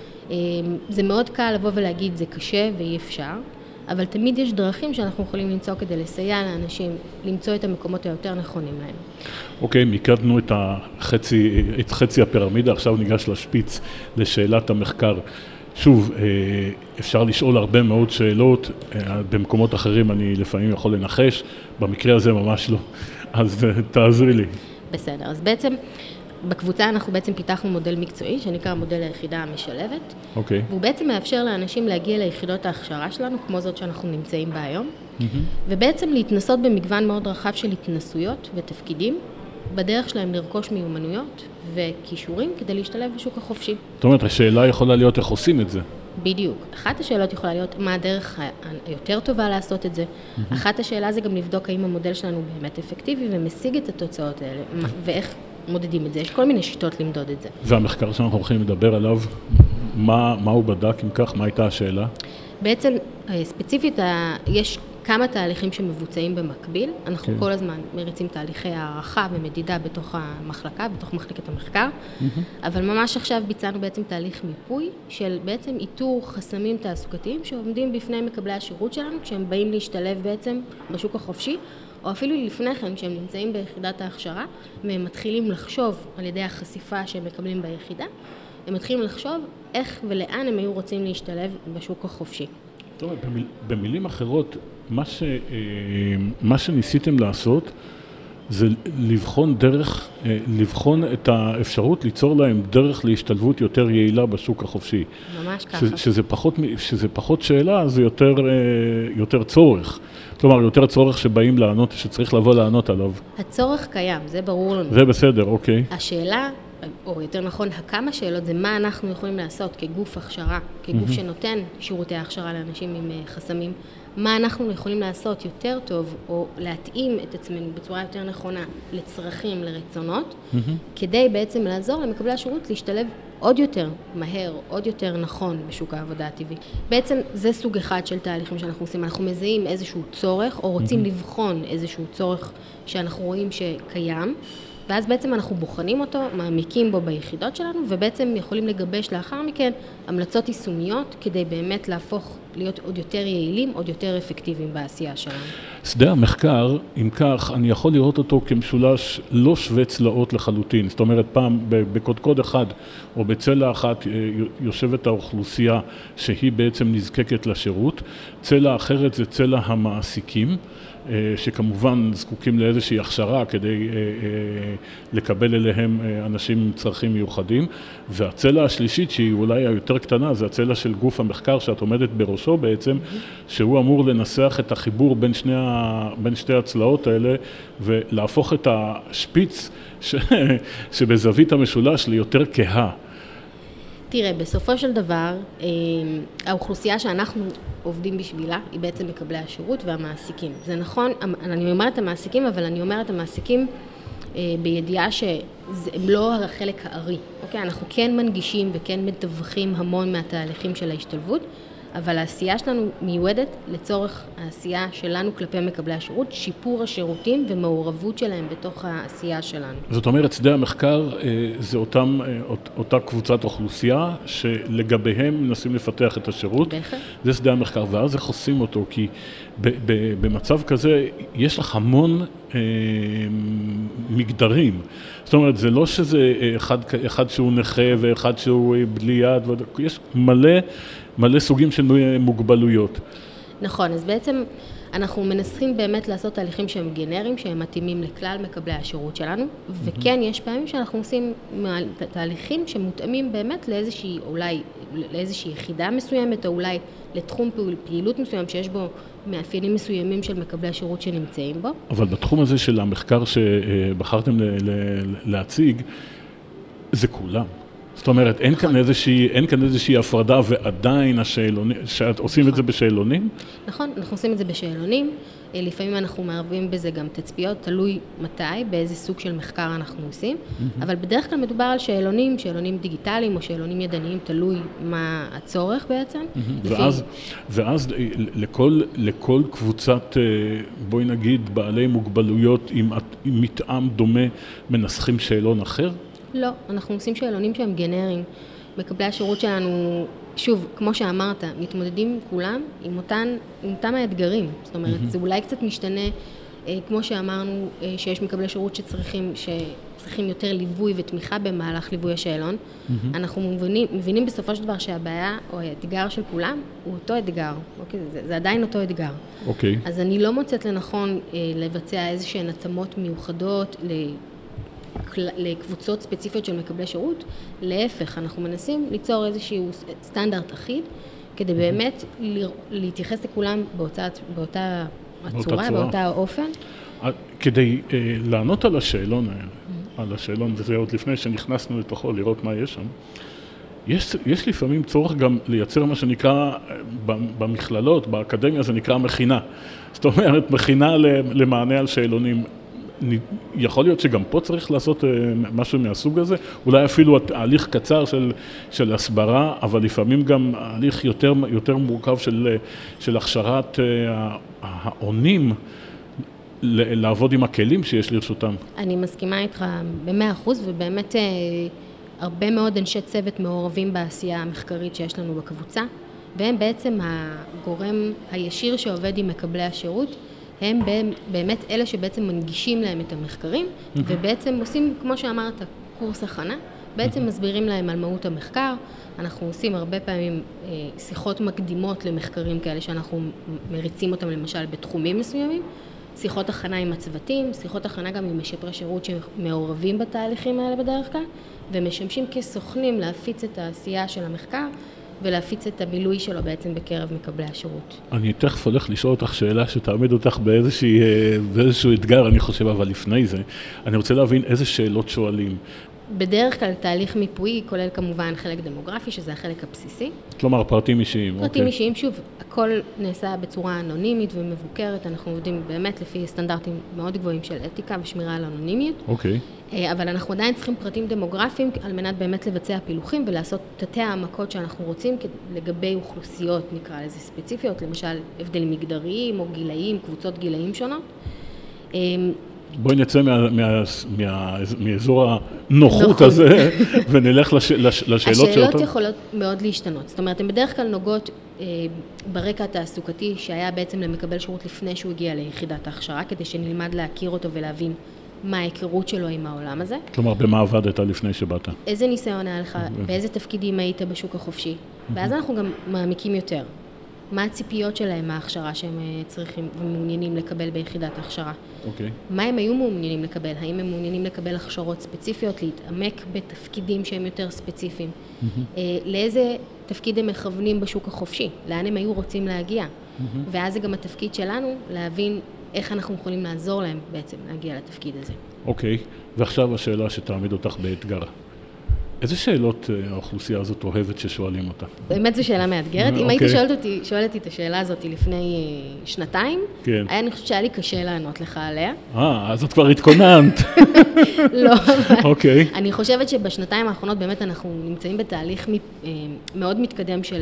זה מאוד קל לבוא ולהגיד, זה קשה ואי אפשר, אבל תמיד יש דרכים שאנחנו יכולים למצוא כדי לסייע לאנשים, למצוא את המקומות היותר נכונים להם. אוקיי, מיקדנו את החצי, את חצי הפירמידה, עכשיו ניגש לשפיץ לשאלת המחקר. שוב, אפשר לשאול הרבה מאוד שאלות, במקומות אחרים אני לפעמים יכול לנחש, במקרה הזה ממש לא, אז תעזרי לי. בסדר, אז בעצם בקבוצה אנחנו בעצם פיתחנו מודל מקצועי, שנקרא מודל היחידה המשלבת. אוקיי. והוא בעצם מאפשר לאנשים להגיע ליחידות ההכשרה שלנו, כמו זאת שאנחנו נמצאים בה היום, mm-hmm. ובעצם להתנסות במגוון מאוד רחב של התנסויות ותפקידים, בדרך שלהם לרכוש מיומנויות וכישורים כדי להשתלב בשוק החופשי. זאת אומרת, השאלה יכולה להיות איך עושים את זה. בדיוק. אחת השאלות יכולה להיות מה הדרך היותר טובה לעשות את זה. Mm-hmm. אחת השאלה זה גם לבדוק האם המודל שלנו באמת אפקטיבי ומשיג את התוצאות האלה, mm-hmm. ואיך מודדים את זה. יש כל מיני שיטות למדוד את זה. והמחקר שאנחנו הולכים לדבר עליו, מה, מה הוא בדק אם כך? מה הייתה השאלה? בעצם, ספציפית, יש כמה תהליכים שמבוצעים במקביל. אנחנו כן. כל הזמן מריצים תהליכי הערכה ומדידה בתוך המחלקה, בתוך מחלקת המחקר, אבל ממש עכשיו ביצענו בעצם תהליך מיפוי של בעצם איתור חסמים תעסוקתיים שעומדים בפני מקבלי השירות שלנו, כשהם באים להשתלב בעצם בשוק החופשי, או אפילו לפני כן, כשהם נמצאים ביחידת ההכשרה, והם מתחילים לחשוב על ידי החשיפה שהם מקבלים ביחידה, הם מתחילים לחשוב איך ולאן הם היו רוצים להשתלב בשוק החופשי. טוב, במיל, במילים אחרות, מה, ש, מה שניסיתם לעשות זה לבחון דרך, לבחון את האפשרות ליצור להם דרך להשתלבות יותר יעילה בשוק החופשי. ממש ככה. ש, שזה, פחות, שזה פחות שאלה, זה יותר, יותר צורך. כלומר, יותר צורך שבאים לענות, שצריך לבוא לענות עליו. הצורך קיים, זה ברור לנו. זה בסדר, אוקיי. השאלה, או יותר נכון, הכמה שאלות, זה מה אנחנו יכולים לעשות כגוף הכשרה, כגוף שנותן שירותי הכשרה לאנשים עם חסמים, מה אנחנו יכולים לעשות יותר טוב, או להתאים את עצמנו בצורה יותר נכונה לצרכים, לרצונות, כדי בעצם לעזור למקבלי השירות להשתלב עוד יותר מהר, עוד יותר נכון בשוק העבודה הטבעי. בעצם זה סוג אחד של תהליכים שאנחנו עושים. אנחנו מזהים איזשהו צורך, או רוצים לבחון איזשהו צורך שאנחנו רואים שקיים, ואז בעצם אנחנו בוחנים אותו, מעמיקים בו ביחידות שלנו, ובעצם יכולים לגבש לאחר מכן המלצות יישומיות, כדי באמת להפוך, להיות עוד יותר יעילים, עוד יותר אפקטיביים בעשייה שלנו. שדה המחקר, אם כך, אני יכול לראות אותו כמשולש לא שווה צלעות לחלוטין. זאת אומרת, פעם בקודקוד אחד או בצלע אחת יושבת האוכלוסייה שהיא בעצם נזקקת לשירות. צלע אחרת זה צלע המעסיקים, שכמובן זקוקים לאיזושהי הכשרה כדי לקבל אליהם אנשים עם צרכים מיוחדים. והצלע השלישית, שהיא אולי היותר קטנה, זה הצלע של גוף המחקר שאת עומדת בראשו בעצם, שהוא אמור לנסח את החיבור בין שני, בין שתי הצלעות האלה, ולהפוך את השפיץ ש... שבזווית המשולש ליותר כהה. תראה, בסופו של דבר, האוכלוסייה שאנחנו עובדים בשבילה היא בעצם מקבלי השירות והמעסיקים. זה נכון, אני אומרת המעסיקים, אבל אני אומרת המעסיקים בידיעה שהם לא החלק הארי. אוקיי? אנחנו כן מנגישים וכן מתווכים המון מהתהליכים של ההשתלבות, אבל העשייה שלנו מיועדת לצורך העשייה שלנו כלפי מקבלי השירות, שיפור השירותים ומעורבות שלהם בתוך העשייה שלנו. זאת אומרת, שדה המחקר זה אותם, אותה קבוצת אוכלוסייה שלגביהם מנסים לפתח את השירות. בהחלט. זה שדה המחקר, ואז איך עושים אותו, כי ב- ב- במצב כזה יש לך המון אה, מגדרים. זאת אומרת, זה לא שזה אחד, אחד שהוא נכה ואחד שהוא בלי יד, יש מלא מלא סוגים של מוגבלויות. נכון, אז בעצם אנחנו מנסים באמת לעשות תהליכים שהם גנריים, שהם מתאימים לכלל מקבלי השירות שלנו, וכן יש פעמים שאנחנו עושים תהליכים שמותאמים באמת לאיזושהי, אולי לאיזושהי יחידה מסוימת, או אולי לתחום פעילות מסוים שיש בו מאפיינים מסוימים של מקבלי השירות שנמצאים בו. אבל בתחום הזה של המחקר שבחרתם להציג, זה כולם. זאת אומרת, אין כאן איזושהי, אין כאן איזושהי הפרדה, ועדיין השאלונים, שאת עושים את זה בשאלונים? נכון, אנחנו עושים את זה בשאלונים. לפעמים אנחנו מערבים בזה גם תצפיות, תלוי מתי, באיזה סוג של מחקר אנחנו עושים. אבל בדרך כלל מדובר על שאלונים, שאלונים דיגיטליים או שאלונים ידניים, תלוי מה הצורך בעצם. ואז, ואז לכל, לכל קבוצת, בואי נגיד, בעלי מוגבלויות עם, עם מטעם דומה, מנסחים שאלון אחר? לא, אנחנו עושים שאלונים שהם גנריים. מקבלי השירות שלנו, שוב, כמו שאמרת, מתמודדים כולם עם אותן, עם אותם האתגרים. זאת אומרת, mm-hmm. זה אולי קצת משתנה, אה, כמו שאמרנו, אה, שיש מקבלי שירות שצריכים, שצריכים יותר ליווי ותמיכה במהלך ליווי השאלון. Mm-hmm. אנחנו מבינים, מבינים בסופו של דבר שהבעיה או האתגר של כולם הוא אותו אתגר. אוקיי? זה, זה עדיין אותו אתגר. אוקיי. אז אני לא מוצאת לנכון אה, לבצע איזושהי התאמות מיוחדות ל... לקבוצות ספציפיות של מקבלי שירות. להפך, אנחנו מנסים ליצור איזשהו סטנדרט אחיד, כדי באמת להתייחס לכולם באותה, באותה הצורה, באותה אופן. כדי לענות על השאלון האלה, על השאלון, וזה עוד לפני שנכנסנו לתוכו לראות מה יש שם, יש, יש לפעמים צורך גם לייצר מה שנקרא, במכללות, באקדמיה זה נקרא מכינה. זאת אומרת, מכינה למענה על שאלונים. יכול להיות שגם פה צריך לעשות משהו מהסוג הזה, אולי אפילו הליך קצר של, של הסברה, אבל לפעמים גם הליך יותר, יותר מורכב של, של הכשרת העונים, לעבוד עם הכלים שיש לרשותם. אני מסכימה איתך במאה אחוז, ובאמת הרבה מאוד אנשי צוות מעורבים בעשייה המחקרית שיש לנו בקבוצה, והם בעצם הגורם הישיר שעובד עם מקבלי השירות, הם באמת אלה שבעצם מנגישים להם את המחקרים, ובעצם עושים, כמו שאמרת, קורס הכנה, בעצם מסבירים להם על מהות המחקר. אנחנו עושים הרבה פעמים שיחות מקדימות למחקרים כאלה שאנחנו מריצים אותם למשל בתחומים מסוימים, שיחות הכנה עם הצוותים, שיחות הכנה גם עם משפרי שירות שמעורבים בתהליכים האלה בדרך כלל, ומשמשים כסוכנים להפיץ את העשייה של המחקר, ולהפיץ את הבילוי שלו בעצם בקרב מקבלי השירות. אני תכף הולך לשאול אותך שאלה שתעמיד אותך באיזושהי, באיזשהו אתגר, אני חושב, אבל לפני זה, אני רוצה להבין איזה שאלות שואלים. בדרך כלל תהליך מיפוי כולל כמובן חלק דמוגרפי, שזה החלק הבסיסי. כלומר, פרטים אישיים. פרטים אוקיי. אישיים, שוב, הכל נעשה בצורה אנונימית ומבוקרת, אנחנו עובדים באמת לפי סטנדרטים מאוד גבוהים של אתיקה ושמירה על אנונימיות. אוקיי. אבל אנחנו עדיין צריכים פרטים דמוגרפיים על מנת באמת לבצע פילוחים ולעשות תתי העמקות שאנחנו רוצים לגבי אוכלוסיות, נקרא לזה ספציפיות, למשל הבדלים מגדריים או גילאים, קבוצות גילאים שונות. בואי נצא מה, מה, מה, מאזור הנוחות הזה ונלך לש, לש, לשאלות. השאלות יכולות מאוד להשתנות. זאת אומרת, הן בדרך כלל נוגעות אה, ברקע התעסוקתי שהיה בעצם למקבל שירות לפני שהוא הגיע ליחידת ההכשרה, כדי שנלמד להכיר אותו ולהבין מה ההיכרות שלו עם העולם הזה. כלומר, במה עבדת לפני שבאת? איזה ניסיון היה לך, באיזה תפקידים היית בשוק החופשי. ואז אנחנו גם מעמיקים יותר. מה הציפיות שלהם מההכשרה שהם צריכים ומעוניינים לקבל ביחידת ההכשרה? אוקיי. מה הם היו מעוניינים לקבל? האם הם מעוניינים לקבל הכשרות ספציפיות, להתעמק בתפקידים שהם יותר ספציפיים? לאיזה תפקיד הם מכוונים בשוק החופשי? לאן הם היו רוצים להגיע? ואז זה גם התפקיד שלנו להבין איך אנחנו יכולים לעזור להם בעצם להגיע לתפקיד הזה. אוקיי, ועכשיו השאלה שתעמיד אותך באתגר. איזה שאלות האוכלוסייה הזאת אוהבת ששואלים אותה? באמת זו שאלה מאתגרת. אם הייתי שואלת אותי, שואלת אותי את השאלה הזאת לפני שנתיים, היה אני חושבת שהיה לי קשה לענות לך עליה. אה, אז את כבר התכוננת. לא, אוקיי. אני חושבת שבשנתיים האחרונות באמת אנחנו נמצאים בתהליך מאוד מתקדם של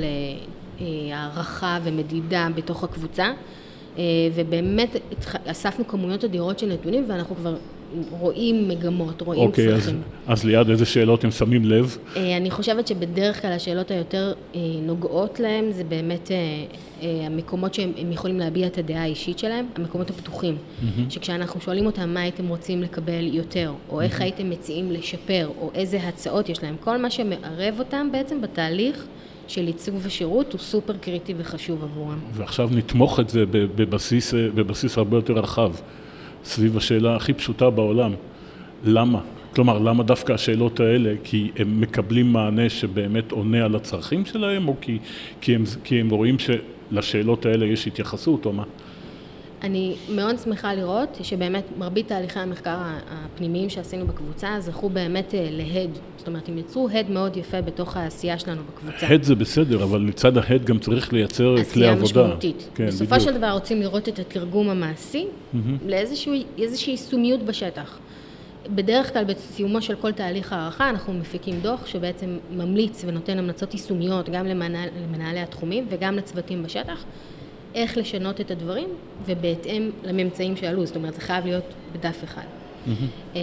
הערכה ומדידה בתוך הקבוצה, ובאמת אספנו כמויות אדירות של נתונים, ואנחנו כבר רואים מגמות, רואים צרכים. אוקיי, אז, אז ליד איזה שאלות הם שמים לב? אני חושבת שבדרך כלל השאלות היותר נוגעות להם, זה באמת המקומות שהם יכולים להביע את הדעה האישית שלהם, המקומות הפתוחים. Mm-hmm. שכשאנחנו שואלים אותם מה הייתם רוצים לקבל יותר, או איך mm-hmm. הייתם מציעים לשפר, או איזה הצעות יש להם, כל מה שמערב אותם בעצם בתהליך של ייצוג ושירות הוא סופר קריטי וחשוב עבורם. ועכשיו נתמוך את זה בבסיס, בבסיס הרבה יותר רחב. סביב השאלה הכי פשוטה בעולם, למה? כלומר, למה דווקא השאלות האלה? כי הם מקבלים מענה שבאמת עונה על הצרכים שלהם, או כי, כי, הם, כי הם רואים שלשאלות האלה יש התייחסות, או מה? אני מאוד שמחה לראות שבאמת מרבית תהליכי המחקר הפנימיים שעשינו בקבוצה זכו באמת להד. זאת אומרת, הם יצרו הד מאוד יפה בתוך העשייה שלנו בקבוצה. הד זה בסדר, אבל לצד ההד גם צריך לייצר כלי עבודה. עשייה משמעותית. כן, בסופו בדיוק. של דבר רוצים לראות את התרגום המעשי mm-hmm. לאיזושהי יישומיות בשטח. בדרך כלל בסיומו של כל תהליך הערכה אנחנו מפיקים דוח שבעצם ממליץ ונותן המלצות יישומיות גם למנהל, למנהלי התחומים וגם לצוותים בשטח. איך לשנות את הדברים, ובהתאם לממצאים שעלו, זאת אומרת, זה חייב להיות בדף אחד. Mm-hmm.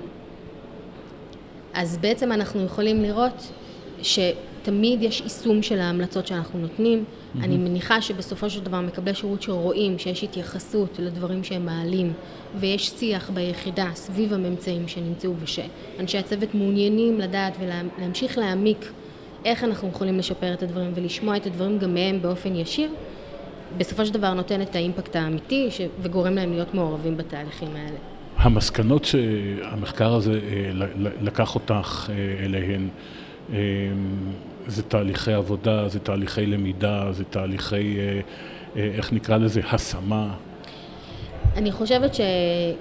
אז בעצם אנחנו יכולים לראות שתמיד יש יישום של ההמלצות שאנחנו נותנים. Mm-hmm. אני מניחה שבסופו של דבר מקבלי שירות שרואים שיש התייחסות לדברים שהם מעלים, ויש שיח ביחידה סביב הממצאים שנמצאו, ושאנשי הצוות מעוניינים לדעת ולהמשיך להעמיק איך אנחנו יכולים לשפר את הדברים, ולשמוע את הדברים גם מהם באופן ישיר, בסופו של דבר נותן את האימפקט האמיתי וגורם להם להיות מעורבים בתהליכים האלה. המסקנות שהמחקר הזה לקח אותך אליהן, זה תהליכי עבודה, זה תהליכי למידה, זה תהליכי, איך נקרא לזה, השמה? אני חושבת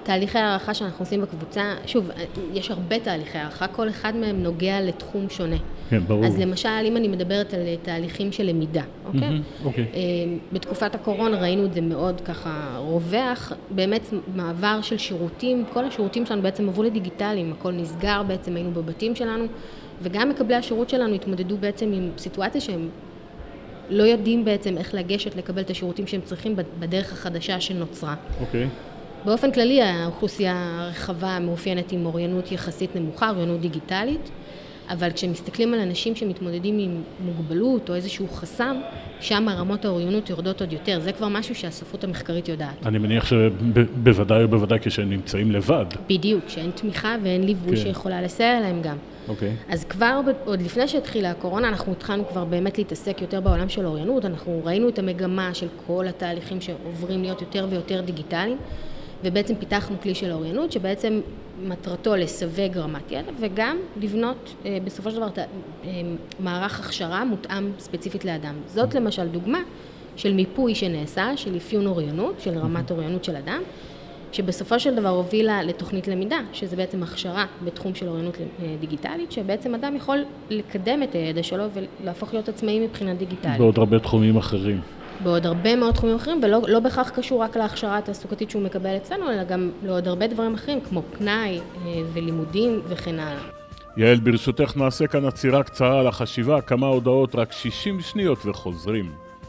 תהליכי הערכה שאנחנו עושים בקבוצה, שוב, יש הרבה תהליכי הערכה, כל אחד מהם נוגע לתחום שונה. כן, ברור. אז למשל, אם אני מדברת על תהליכים של למידה, אוקיי? Mm-hmm, אוקיי. בתקופת הקורונה ראינו את זה מאוד ככה רווח, באמת מעבר של שירותים, כל השירותים שלנו בעצם עברו לדיגיטליים, הכל נסגר בעצם, היינו בבתים שלנו, וגם מקבלי השירות שלנו התמודדו בעצם עם סיטואציה שהם לא יודעים בעצם איך לגשת לקבל את השירותים שהם צריכים בדרך החדשה שנוצרה. אוקיי. באופן כללי, האוכלוסייה הרחבה מאופיינת עם אוריינות יחסית נמוכה, אוריינות דיגיטלית, אבל כשמסתכלים על אנשים שמתמודדים עם מוגבלות או איזשהו חסם, שם הרמות האוריינות יורדות עוד יותר. זה כבר משהו שהספרות המחקרית יודעת. אני מניח שבוודאי או בוודאי כשהם נמצאים לבד. בדיוק, שאין תמיכה ואין ליווי שיכולה לסייע להם גם. אוקיי. אז כבר עוד לפני שהתחילה הקורונה, אנחנו התחלנו כבר באמת להתעסק יותר בעולם של אוריינות. אנחנו ראינו את המגמה של כל התהליכים שעוברים להיות יותר ויותר דיגיטליים, ובעצם פיתחנו כלי של אוריינות, שבעצם מטרתו לסווג רמת ידע, וגם לבנות בסופו של דבר מערך הכשרה מותאם ספציפית לאדם. זאת למשל דוגמה של מיפוי שנעשה, של אפיון אוריינות, של רמת אוריינות של אדם, שבסופו של דבר הובילה לתוכנית למידה, שזה בעצם הכשרה בתחום של אוריינות דיגיטלית, שבעצם אדם יכול לקדם את הידע שלו ולהפוך להיות עצמאי מבחינה דיגיטלית. בעוד הרבה תחומים אחרים. בעוד הרבה מאוד תחומים אחרים, ולא לא בכך קשור רק להכשרה התעסוקתית שהוא מקבל אצלנו, אלא גם לעוד הרבה דברים אחרים, כמו פנאי ולימודים וכן הלאה. יעל, ברשותך נעשה כאן עצירה קצרה על החשיבה, כמה הודעות, רק שישים שניות וחוזרים.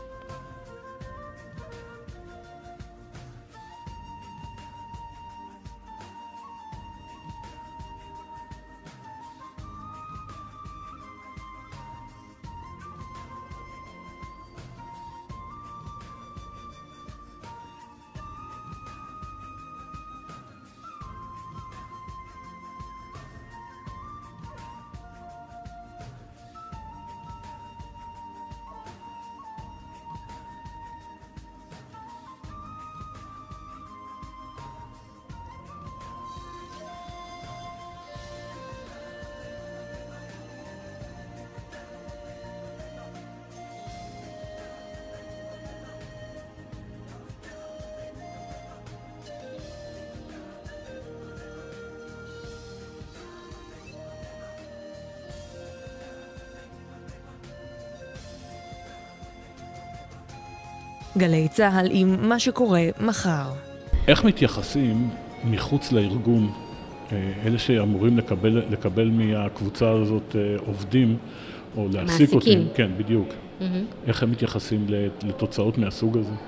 גלי צהל עם מה שקורה מחר. איך מתייחסים מחוץ לארגון, אלה שאמורים לקבל, לקבל מהקבוצה הזאת עובדים, או להעסיק אותם? כן, בדיוק. Mm-hmm. איך הם מתייחסים לתוצאות מהסוג הזה?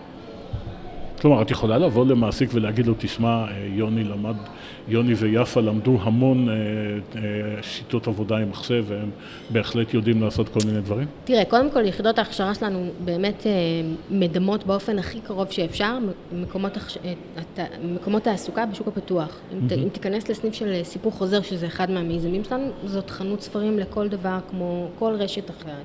כלומר, את יכולה לבוא למעסיק ולהגיד לו, תשמע, יוני למד, יוני ויפה למדו המון אה, אה, שיטות עבודה עם מחשב, והם בהחלט יודעים לעשות כל מיני דברים? תראה, קודם כל, יחידות ההכשרה שלנו באמת אה, מדמות באופן הכי קרוב שאפשר, מקומות, אה, מקומות העסוקה בשוק הפתוח. Mm-hmm. אם, ת, אם תיכנס לסניף של סיפור חוזר, שזה אחד מהמיזמים שלנו, זאת חנות ספרים לכל דבר, כמו כל רשת אחרת.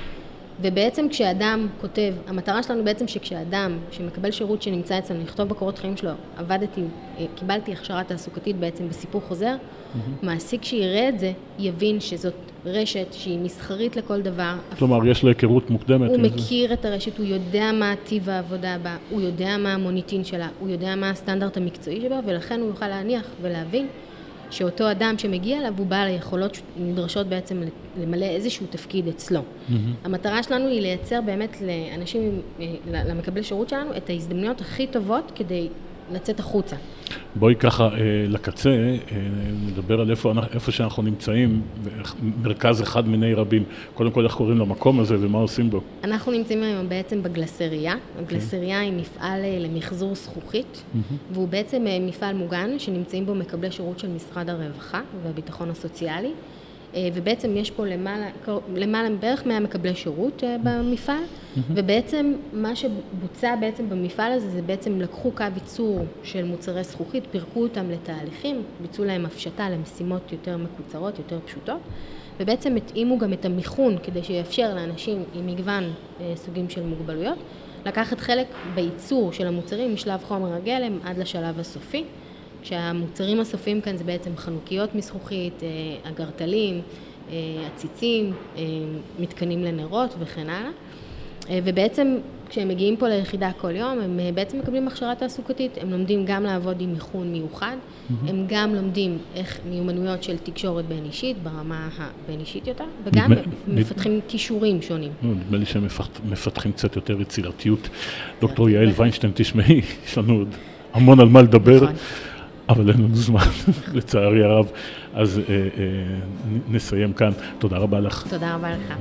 ובעצם כשאדם כותב, המטרה שלנו בעצם שכשאדם שמקבל שירות שנמצא אצלנו, לכתוב בקורות חיים שלו, עבדתי, קיבלתי הכשרה תעסוקתית בעצם בסיפור חוזר, mm-hmm. מעסיק שיראה את זה, יבין שזאת רשת שהיא מסחרית לכל דבר. כלומר, יש לה היכרות מוקדמת. הוא מכיר זה. את הרשת, הוא יודע מה טיב העבודה בה, הוא יודע מה המוניטין שלה, הוא יודע מה הסטנדרט המקצועי שבה, ולכן הוא יוכל להניח ולהבין שאותו אדם שמגיע אליו הוא בעל היכולות נדרשות בעצם למלא איזשהו תפקיד אצלו. Mm-hmm. המטרה שלנו היא לייצר באמת לאנשים, למקבלי שירות שלנו, את ההזדמנויות הכי טובות כדי לצאת החוצה. בואי ככה לקצה, נדבר על איפה, איפה שאנחנו נמצאים, מרכז אחד מיני רבים. קודם כל, איך קוראים למקום הזה ומה עושים בו? אנחנו נמצאים היום בעצם בגלסריה. הגלסריה היא מפעל למחזור זכוכית, והוא בעצם מפעל מוגן שנמצאים בו מקבלי שירות של משרד הרווחה והביטחון הסוציאלי. ובעצם יש פה למעלה, למעלה בערך מאה מקבלי שירות במפעל, ובעצם מה שבוצע בעצם במפעל הזה, זה בעצם לקחו קו ייצור של מוצרי זכוכית, פירקו אותם לתהליכים, ביצעו להם הפשטה למשימות יותר מקוצרות, יותר פשוטות, ובעצם התאימו גם את המיכון כדי שיאפשר לאנשים עם מגוון סוגים של מוגבלויות, לקחת חלק בייצור של המוצרים משלב חומר הגלם עד לשלב הסופי, שהמוצרים הסופיים כאן זה בעצם חנוכיות מזכוכית, אגרטלים, עציצים, מתקנים לנרות וכן הלאה. ובעצם כשהם מגיעים פה ליחידה כל יום, הם בעצם מקבלים הכשרה תעסוקתית, הם לומדים גם לעבוד עם מיכון מיוחד, mm-hmm. הם גם לומדים איך מיומנויות של תקשורת בין אישית, ברמה הבין אישית יותר, וגם נדמה, מפתחים נד... כישורים שונים. נדמה לי שהם מפתחים קצת יותר יצירתיות. דוקטור יעל ויינשטיין, תשמעי, יש לנו עוד המון על מה לדבר, נכון. אבל אין לנו זמן, לצערי הרב. אז אה, אה, נסיים כאן. תודה רבה לך. תודה רבה לך.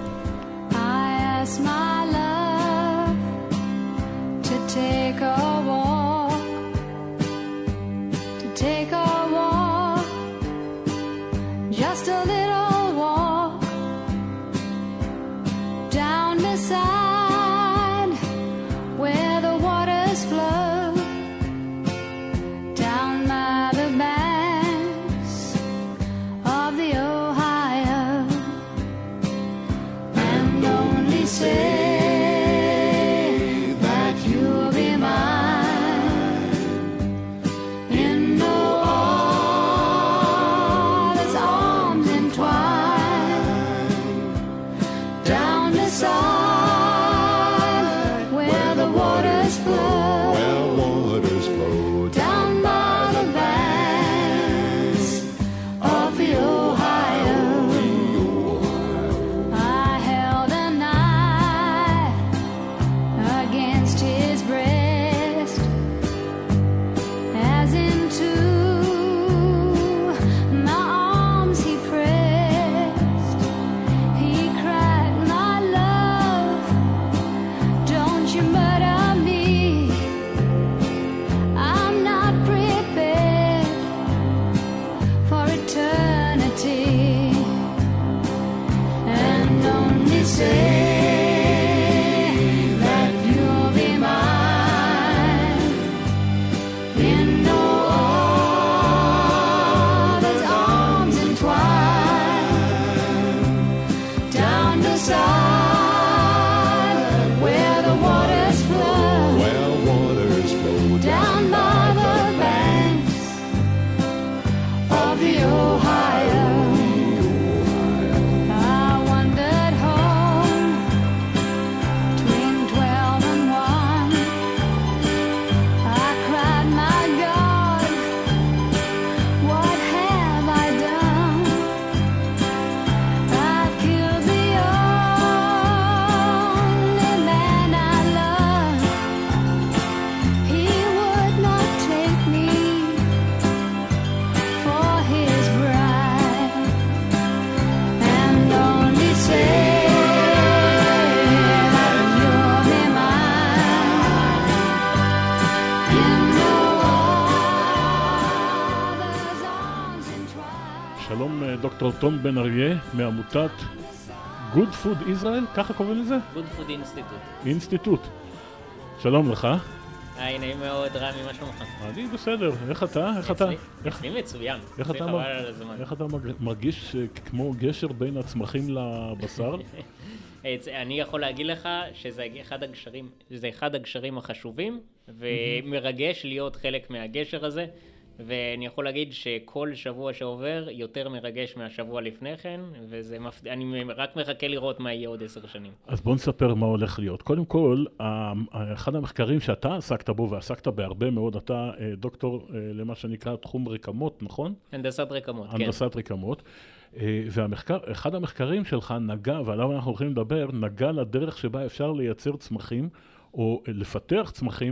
My love to take a walk, to take a walk, just a little walk down beside where the waters flow, down by the banks of the Ohio, and only say that you'll be mine in no other's arms entwined, down beside where the waters flow, where waters flow, down by the banks of the Ohio. שלום דוקטור תום בן אריה מעמותת Good Food Israel, ככה קוראים לזה? Good Food Institute. אינסטיטוט. שלום לך. היי, נעים מאוד, רמי, מה שלומך? אני בסדר, איך אתה? איך אתה? אצלי מצוין, איך אתה חבל על הזמן. איך אתה מרגיש כמו גשר בין הצמחים לבשר? אני יכול להגיד לך שזה אחד הגשרים, זה אחד הגשרים החשובים, ומרגש להיות חלק מהגשר הזה. ואני יכול להגיד שכל שבוע שעובר יותר מרגש מהשבוע לפני כן, ואני רק מחכה לראות מה יהיה עוד עשר שנים. אז בוא נספר מה הולך להיות. קודם כל, אחד המחקרים שאתה עסקת בו, ועסקת בהרבה מאוד, אתה דוקטור למה שנקרא תחום רקמות, נכון? הנדסת רקמות, כן. הנדסת רקמות. והמחקר, אחד המחקרים שלך נגע, ועליו אנחנו הולכים לדבר, נגע לדרך שבה אפשר לייצר צמחים, או לפתח צמחים,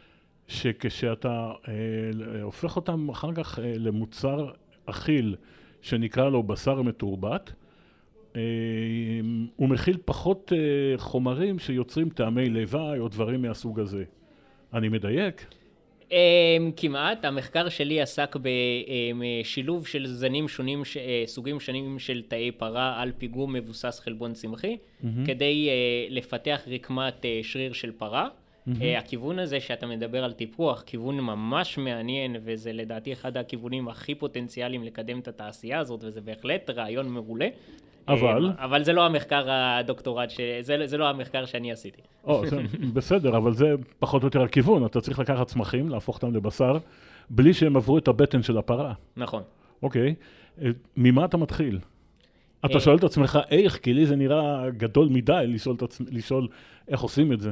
שכשאתה אה, הופך אותם אחר כך אה, למוצר אכיל שנקרא לו בשר מתורבת, אה, הוא מכיל פחות אה, חומרים שיוצרים טעמי לוואי או דברים מהסוג הזה. אני מדייק? אה, כמעט. המחקר שלי עסק בשילוב של זנים שונים, סוגים שונים של תאי פרה על פיגום מבוסס חלבון צמחי, mm-hmm. כדי אה, לפתח רקמת אה, שריר של פרה. Mm-hmm. הכיוון הזה שאתה מדבר על טיפוח, כיוון ממש מעניין, וזה לדעתי אחד הכיוונים הכי פוטנציאליים לקדם את התעשייה הזאת, וזה בהחלט רעיון מעולה. אבל? אבל זה לא המחקר הדוקטורט, ש... זה, זה לא המחקר שאני עשיתי. או, זה, בסדר, אבל זה פחות או יותר הכיוון. אתה צריך לקחת צמחים, להפוך אותם לבשר, בלי שהם עברו את הבטן של הפרה. נכון. אוקיי. ממה אתה מתחיל? אתה שואל את עצמך איך, כי לי זה נראה גדול מדי לשאול, את עצמ... לשאול איך עושים את זה.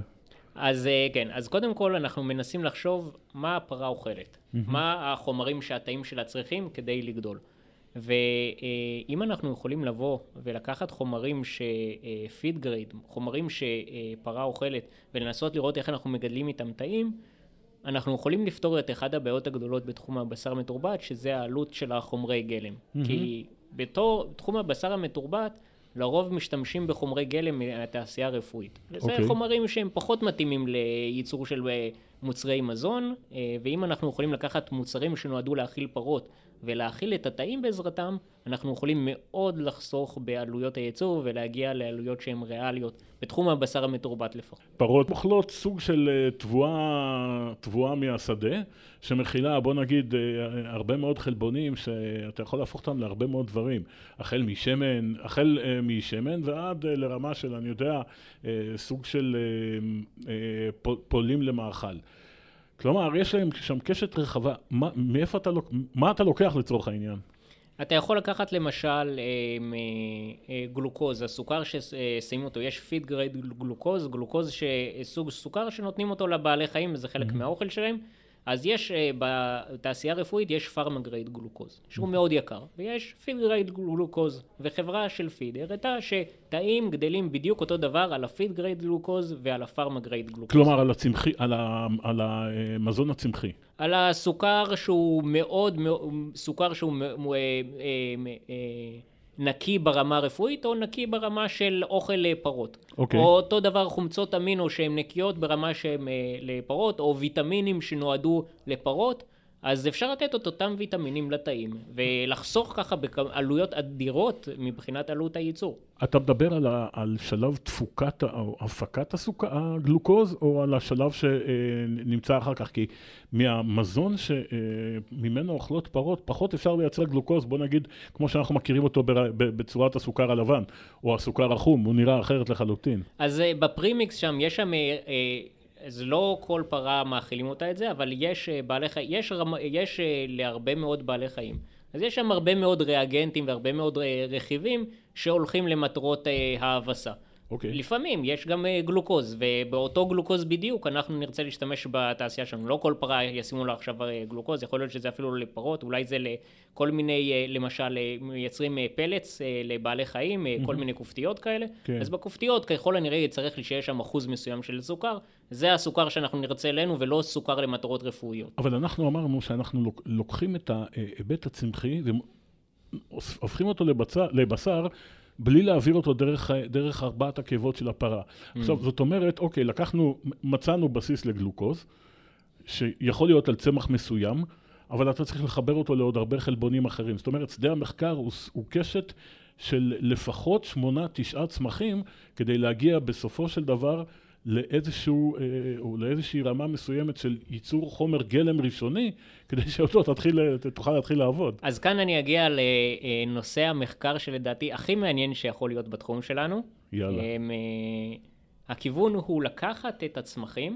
אז כן, אז קודם כל אנחנו מנסים לחשוב מה הפרה אוכלת, מה החומרים שהתאים שלה צריכים כדי לגדול. ואם אנחנו יכולים לבוא ולקחת חומרים שפיד גרייד, חומרים שפרה אוכלת, ולנסות לראות איך אנחנו מגדלים איתם תאים, אנחנו יכולים לפתור את אחד הבעיות הגדולות בתחום הבשר מתורבת, שזה העלות של החומרי גלם. Mm-hmm. כי בתור תחום הבשר המתורבת, לרוב משתמשים בחומרי גלם מהתעשייה הרפואית. Okay. זה חומרים שהם פחות מתאימים לייצור של מוצרי מזון, ואם אנחנו יכולים לקחת מוצרים שנועדו להאכיל פרות ולהאכיל את התאים בעזרתם, אנחנו יכולים מאוד לחסוך בעלויות הייצור ולהגיע לעלויות שהן ריאליות, בתחום הבשר המתורבת לפחות. פרות אוכלות סוג של תבואה, תבואה מהשדה, שמכילה, בוא נגיד, הרבה מאוד חלבונים, שאתה יכול להפוך אותם להרבה מאוד דברים. החל משמן, החל משמן ועד לרמה של, אני יודע, סוג של פולים למאכל. כלומר, יש להם שם קשת רחבה. מה, מאיפה אתה, מה אתה לוקח לצורך העניין? אתה יכול לקחת למשל גלוקוז, הסוכר ששמים אותו, יש פיד גרייד גלוקוז, גלוקוז שסוג סוכר שנותנים אותו לבעלי חיים, וזה חלק מהאוכל שלהם. אז יש, בתעשייה הרפואית יש פארמה גרייד גלוקוז, שהוא מאוד יקר, ויש פיד גרייד גלוקוז, וחברה של פיד הראתה שתאים גדלים בדיוק אותו דבר על הפיד גרייד גלוקוז ועל הפארמה גרייד גלוקוז. כלומר, על הצמחי, על, ה, על המזון הצמחי. על הסוכר שהוא מאוד, סוכר שהוא נקי ברמה הרפואית, או נקי ברמה של אוכל פרות. Okay. או אותו דבר חומצות אמינו שהן נקיות ברמה שהן לפרות, או ויטמינים שנועדו לפרות, אז אפשר לתת את אותם ויטמינים לתאים, ולחסוך ככה בעלויות אדירות מבחינת עלות הייצור. אתה מדבר על, ה, על שלב תפוקת או הפקת הסוכר, הגלוקוז, או על השלב שנמצא אחר כך? כי מהמזון שממנו אוכלות פרות, פחות אפשר לייצר גלוקוז, בוא נגיד, כמו שאנחנו מכירים אותו בצורת הסוכר הלבן, או הסוכר החום, הוא נראה אחרת לחלוטין. אז בפרימיקס שם, יש שם... אז לא כל פרה מאכילים אותה את זה, אבל יש בעלי חיים, יש, יש להרבה מאוד בעלי חיים. אז יש שם הרבה מאוד ריאגנטים והרבה מאוד רכיבים שהולכים למטרות ההבסה. Okay. לפעמים יש גם גלוקוז, ובאותו גלוקוז בדיוק אנחנו נרצה להשתמש בתעשייה שלנו. לא כל פרה ישימו לה עכשיו גלוקוז, יכול להיות שזה אפילו לפרות, אולי זה לכל מיני, למשל, מייצרים פלץ לבעלי חיים, mm-hmm. כל מיני כופתיות כאלה. Okay. אז בכופתיות ככל הנראה יצטרך להישאר שם אחוז מסוים של סוכר. זה הסוכר שאנחנו נרצה אלינו, ולא סוכר למטרות רפואיות. אבל אנחנו אמרנו שאנחנו לוקחים את ההיבט הצמחי, והופכים אותו לבשר, לבשר בלי להעביר אותו דרך, דרך ארבעת עקבות של הפרה. Mm. עכשיו, זאת אומרת, אוקיי, לקחנו, מצאנו בסיס לגלוקוז, שיכול להיות על צמח מסוים, אבל אתה צריך לחבר אותו לעוד הרבה חלבונים אחרים. זאת אומרת, שדה המחקר הוא, הוא קשת של לפחות שמונה, תשעה צמחים, כדי להגיע בסופו של דבר לאיזשהו, או לאיזושהי רמה מסוימת של ייצור חומר גלם ראשוני, כדי שאותו תתחיל, תוכל להתחיל לעבוד. אז כאן אני אגיע לנושא המחקר שלדעתי הכי מעניין שיכול להיות בתחום שלנו. יאללה. הכיוון הוא לקחת את הצמחים,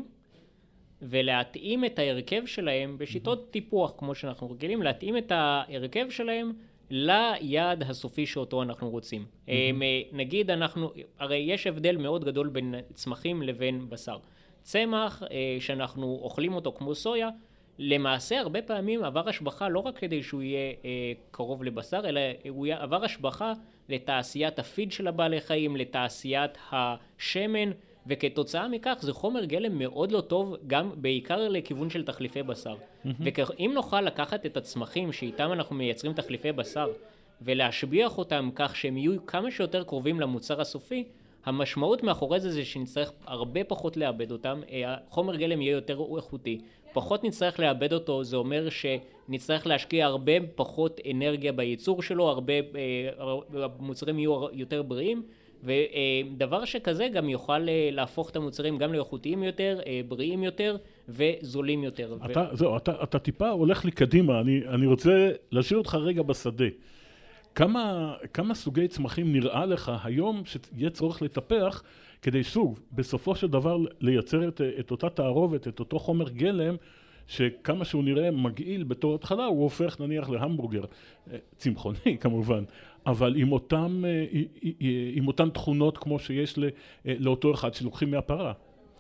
ולהתאים את ההרכב שלהם בשיטות טיפוח, כמו שאנחנו רגילים, להתאים את ההרכב שלהם ליעד הסופי שאותו אנחנו רוצים. Mm-hmm. נגיד אנחנו, הרי יש הבדל מאוד גדול בין צמחים לבין בשר. צמח שאנחנו אוכלים אותו כמו סויה, למעשה הרבה פעמים עבר השבחה לא רק כדי שהוא יהיה קרוב לבשר, אלא הוא עבר השבחה לתעשיית הפיד של הבעלי חיים, לתעשיית השמן, וכתוצאה מכך זה חומר גלם מאוד לא טוב, גם בעיקר לכיוון של תחליפי בשר. Mm-hmm. ואם נוכל לקחת את הצמחים שאיתם אנחנו מייצרים תחליפי בשר, ולהשביח אותם כך שהם יהיו כמה שיותר קרובים למוצר הסופי, המשמעות מאחורי זה זה שנצטרך הרבה פחות לאבד אותם, החומר גלם יהיה יותר איכותי, פחות נצטרך לאבד אותו, זה אומר שנצטרך להשקיע הרבה פחות אנרגיה בייצור שלו, הרבה מוצרים יהיו יותר בריאים, ודבר שכזה גם יוכל להפוך את המוצרים גם לאיכותיים יותר, בריאים יותר וזולים יותר. אתה, זהו, אתה, אתה טיפה הולך לי קדימה, אני, אני רוצה להשאיר אותך רגע בשדה. כמה, כמה סוגי צמחים נראה לך היום שיהיה צורך לטפח כדי סוג, בסופו של דבר לייצר את, את אותה תערובת, את אותו חומר גלם, שכמה שהוא נראה מגעיל בתור התחלה, הוא הופך נניח להמבורגר, צמחוני כמובן, אבל עם אותם, עם אותם תכונות כמו שיש לאותו אחד שלוקחים מהפרה.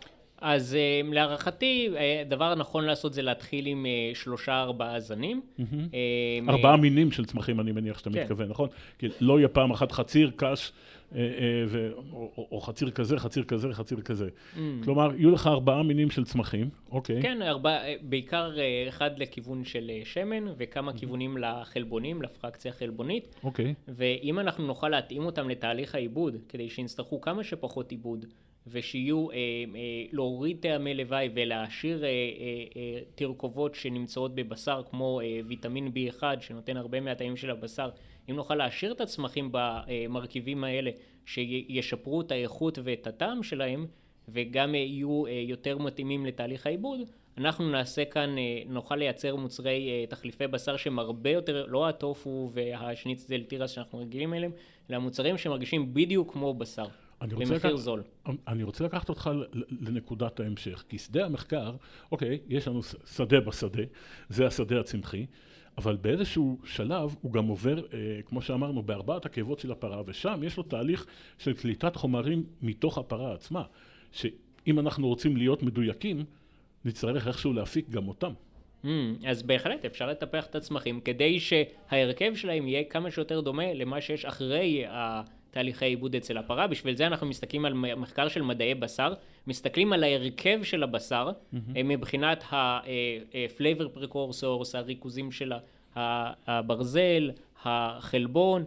אז uh, להערכתי, הדבר הנכון לעשות זה להתחיל עם uh, שלושה ארבעה זנים. Mm-hmm. Uh, ארבעה מינים של צמחים, אני מניח שאתה כן. מתכוון, נכון? כי לא יהיה פעם אחת חציר, קש, uh, uh, ו- או, או, או חציר כזה, חציר כזה, חציר כזה. Mm. כלומר, יהיו לך ארבעה מינים של צמחים, אוקיי. כן, ארבע, בעיקר uh, אחד לכיוון של uh, שמן, וכמה mm-hmm. כיוונים לחלבונים, לפרקציה החלבונית. אוקיי. ואם אנחנו נוכל להתאים אותם לתהליך העיבוד, כדי שיצטרכו כמה שפחות עיבוד, ושיהיו, אה, אה, להוריד טעמי לוואי ולהשאיר אה, אה, אה, תרכובות שנמצאות בבשר, כמו אה, ויטמין בי אחד, שנותן הרבה מהטעמים של הבשר. אם נוכל להשאיר את הצמחים במרכיבים האלה, שישפרו את האיכות ואת הטעם שלהם, וגם יהיו אה, יותר מתאימים לתהליך העיבוד, אנחנו נעשה כאן, אה, נוכל לייצר מוצרי אה, תחליפי בשר שהם הרבה יותר, לא הטופו והשניצל תירס שאנחנו רגילים אליהם, אלא מוצרים שמרגישים בדיוק כמו בשר. במחיר זול. אני רוצה לקחת אותך לנקודת ההמשך, כי שדה המחקר, אוקיי, יש לנו שדה בשדה, זה השדה הצמחי, אבל באיזשהו שלב הוא גם עובר, אה, כמו שאמרנו, בארבעת הקיבות של הפרה, ושם יש לו תהליך של קליטת חומרים מתוך הפרה עצמה, שאם אנחנו רוצים להיות מדויקים, נצטרך איכשהו להפיק גם אותם. Mm, אז בהחלט אפשר לטפח את הצמחים, כדי שההרכב שלהם יהיה כמה שיותר דומה למה שיש אחרי ה... תהליכי עיבוד אצל הפרה. בשביל זה אנחנו מסתכלים על מחקר של מדעי בשר, מסתכלים על ההרכב של הבשר, mm-hmm. מבחינת ה-flavor precursors, הריכוזים של הברזל, החלבון,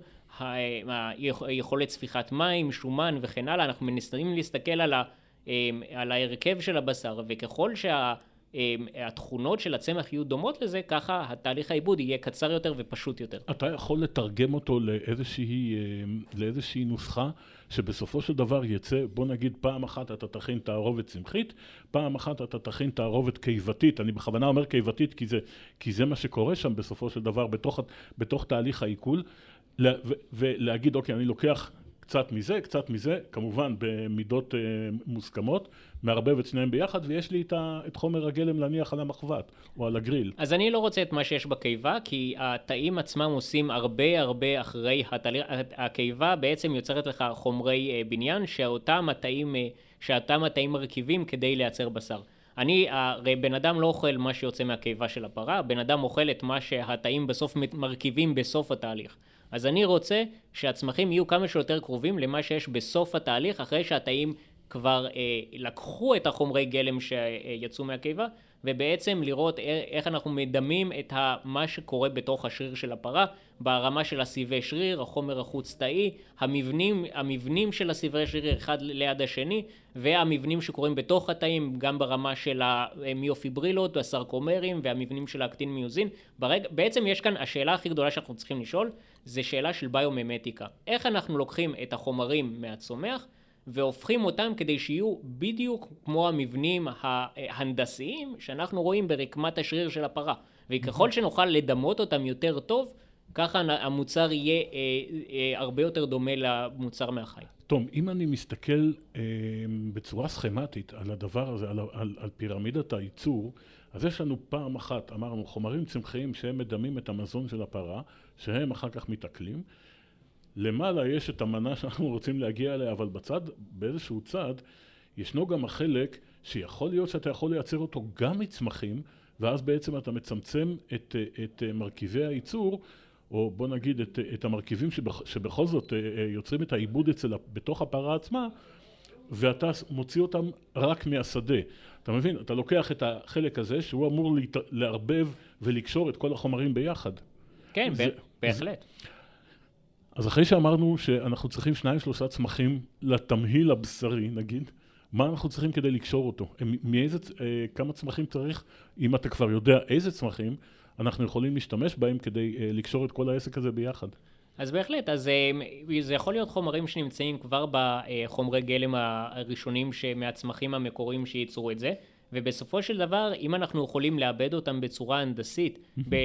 היכולת צפיחת מים, שומן וכן הלאה. אנחנו מנסים להסתכל על, ה, על ההרכב של הבשר, וככל שה... התכונות של הצמח יהיו דומות לזה, ככה התהליך העיבוד יהיה קצר יותר ופשוט יותר. אתה יכול לתרגם אותו לאיזושהי, לאיזושהי נוסחה, שבסופו של דבר יצא, בוא נגיד פעם אחת אתה תכין תערובת צמחית, פעם אחת אתה תכין תערובת קיבתית, אני בכוונה אומר קיבתית כי זה, כי זה מה שקורה שם בסופו של דבר, בתוך, בתוך תהליך העיכול, ולהגיד אוקיי, אני לוקח קצת מזה, קצת מזה, כמובן במידות אה, מוסכמות, מערבב את שניהם ביחד, ויש לי את, ה, את חומר הגלם להניח על המחבת או על הגריל. אז אני לא רוצה את מה שיש בקיבה, כי התאים עצמם עושים הרבה הרבה אחרי התהליך. הקיבה בעצם יוצרת לך חומרי אה, בניין, שאותם התאים, אה, שאותם התאים מרכיבים כדי לייצר בשר. אני, הרי בן אדם לא אוכל מה שיוצא מהקיבה של הפרה, בן אדם אוכל את מה שהתאים בסוף מרכיבים בסוף התהליך. אז אני רוצה שהצמחים יהיו כמה שיותר קרובים למה שיש בסוף התהליך, אחרי שהתאים כבר אה, לקחו את החומרי גלם שיצאו מהקיבה, ובעצם לראות איך אנחנו מדמים את מה שקורה בתוך השריר של הפרה, ברמה של הסיבי שריר, החומר החוץ תאי, המבנים, המבנים של הסיבי שריר אחד ליד השני, והמבנים שקורים בתוך התאים, גם ברמה של המיופיברילות, הסרקומרים, והמבנים של האקטין מיוזין. ברג... בעצם יש כאן, השאלה הכי גדולה שאנחנו צריכים לשאול, זה שאלה של ביוממטיקה. איך אנחנו לוקחים את החומרים מהצומח, והופכים אותם כדי שיהיו בדיוק כמו המבנים ההנדסיים שאנחנו רואים ברקמת השריר של הפרה. וככל שנוכל לדמות אותם יותר טוב, ככה המוצר יהיה אה, אה, הרבה יותר דומה למוצר מהחי. טוב, אם אני מסתכל אה, בצורה סכמטית על הדבר הזה, על, על, על פירמידת הייצור, אז יש לנו פעם אחת, אמרנו, חומרים צמחיים שהם מדמים את המזון של הפרה, שהם אחר כך מתעכלים, למעלה יש את המנה שאנחנו רוצים להגיע אליה, אבל בצד, באיזשהו צד, ישנו גם החלק שיכול להיות שאתה יכול לייצר אותו גם מצמחים, ואז בעצם אתה מצמצם את, את מרכיבי הייצור, או בוא נגיד את, את המרכיבים שבכ, שבכל זאת יוצרים את העיבוד אצל, בתוך הפרה עצמה, ואתה מוציא אותם רק מהשדה. אתה מבין? אתה לוקח את החלק הזה, שהוא אמור להת, לערבב ולקשור את כל החומרים ביחד. כן, זה, בהחלט. זה, אז אחרי שאמרנו שאנחנו צריכים שניים שלושה צמחים לתמהיל הבשרי, נגיד, מה אנחנו צריכים כדי לקשור אותו? מאיזה, כמה צמחים צריך, אם אתה כבר יודע איזה צמחים, אנחנו יכולים להשתמש בהם כדי לקשור את כל העסק הזה ביחד. אז בהחלט, אז זה יכול להיות חומרים שנמצאים כבר בחומרי גלם הראשונים מהצמחים המקוריים שייצרו את זה, ובסופו של דבר, אם אנחנו יכולים לאבד אותם בצורה הנדסית,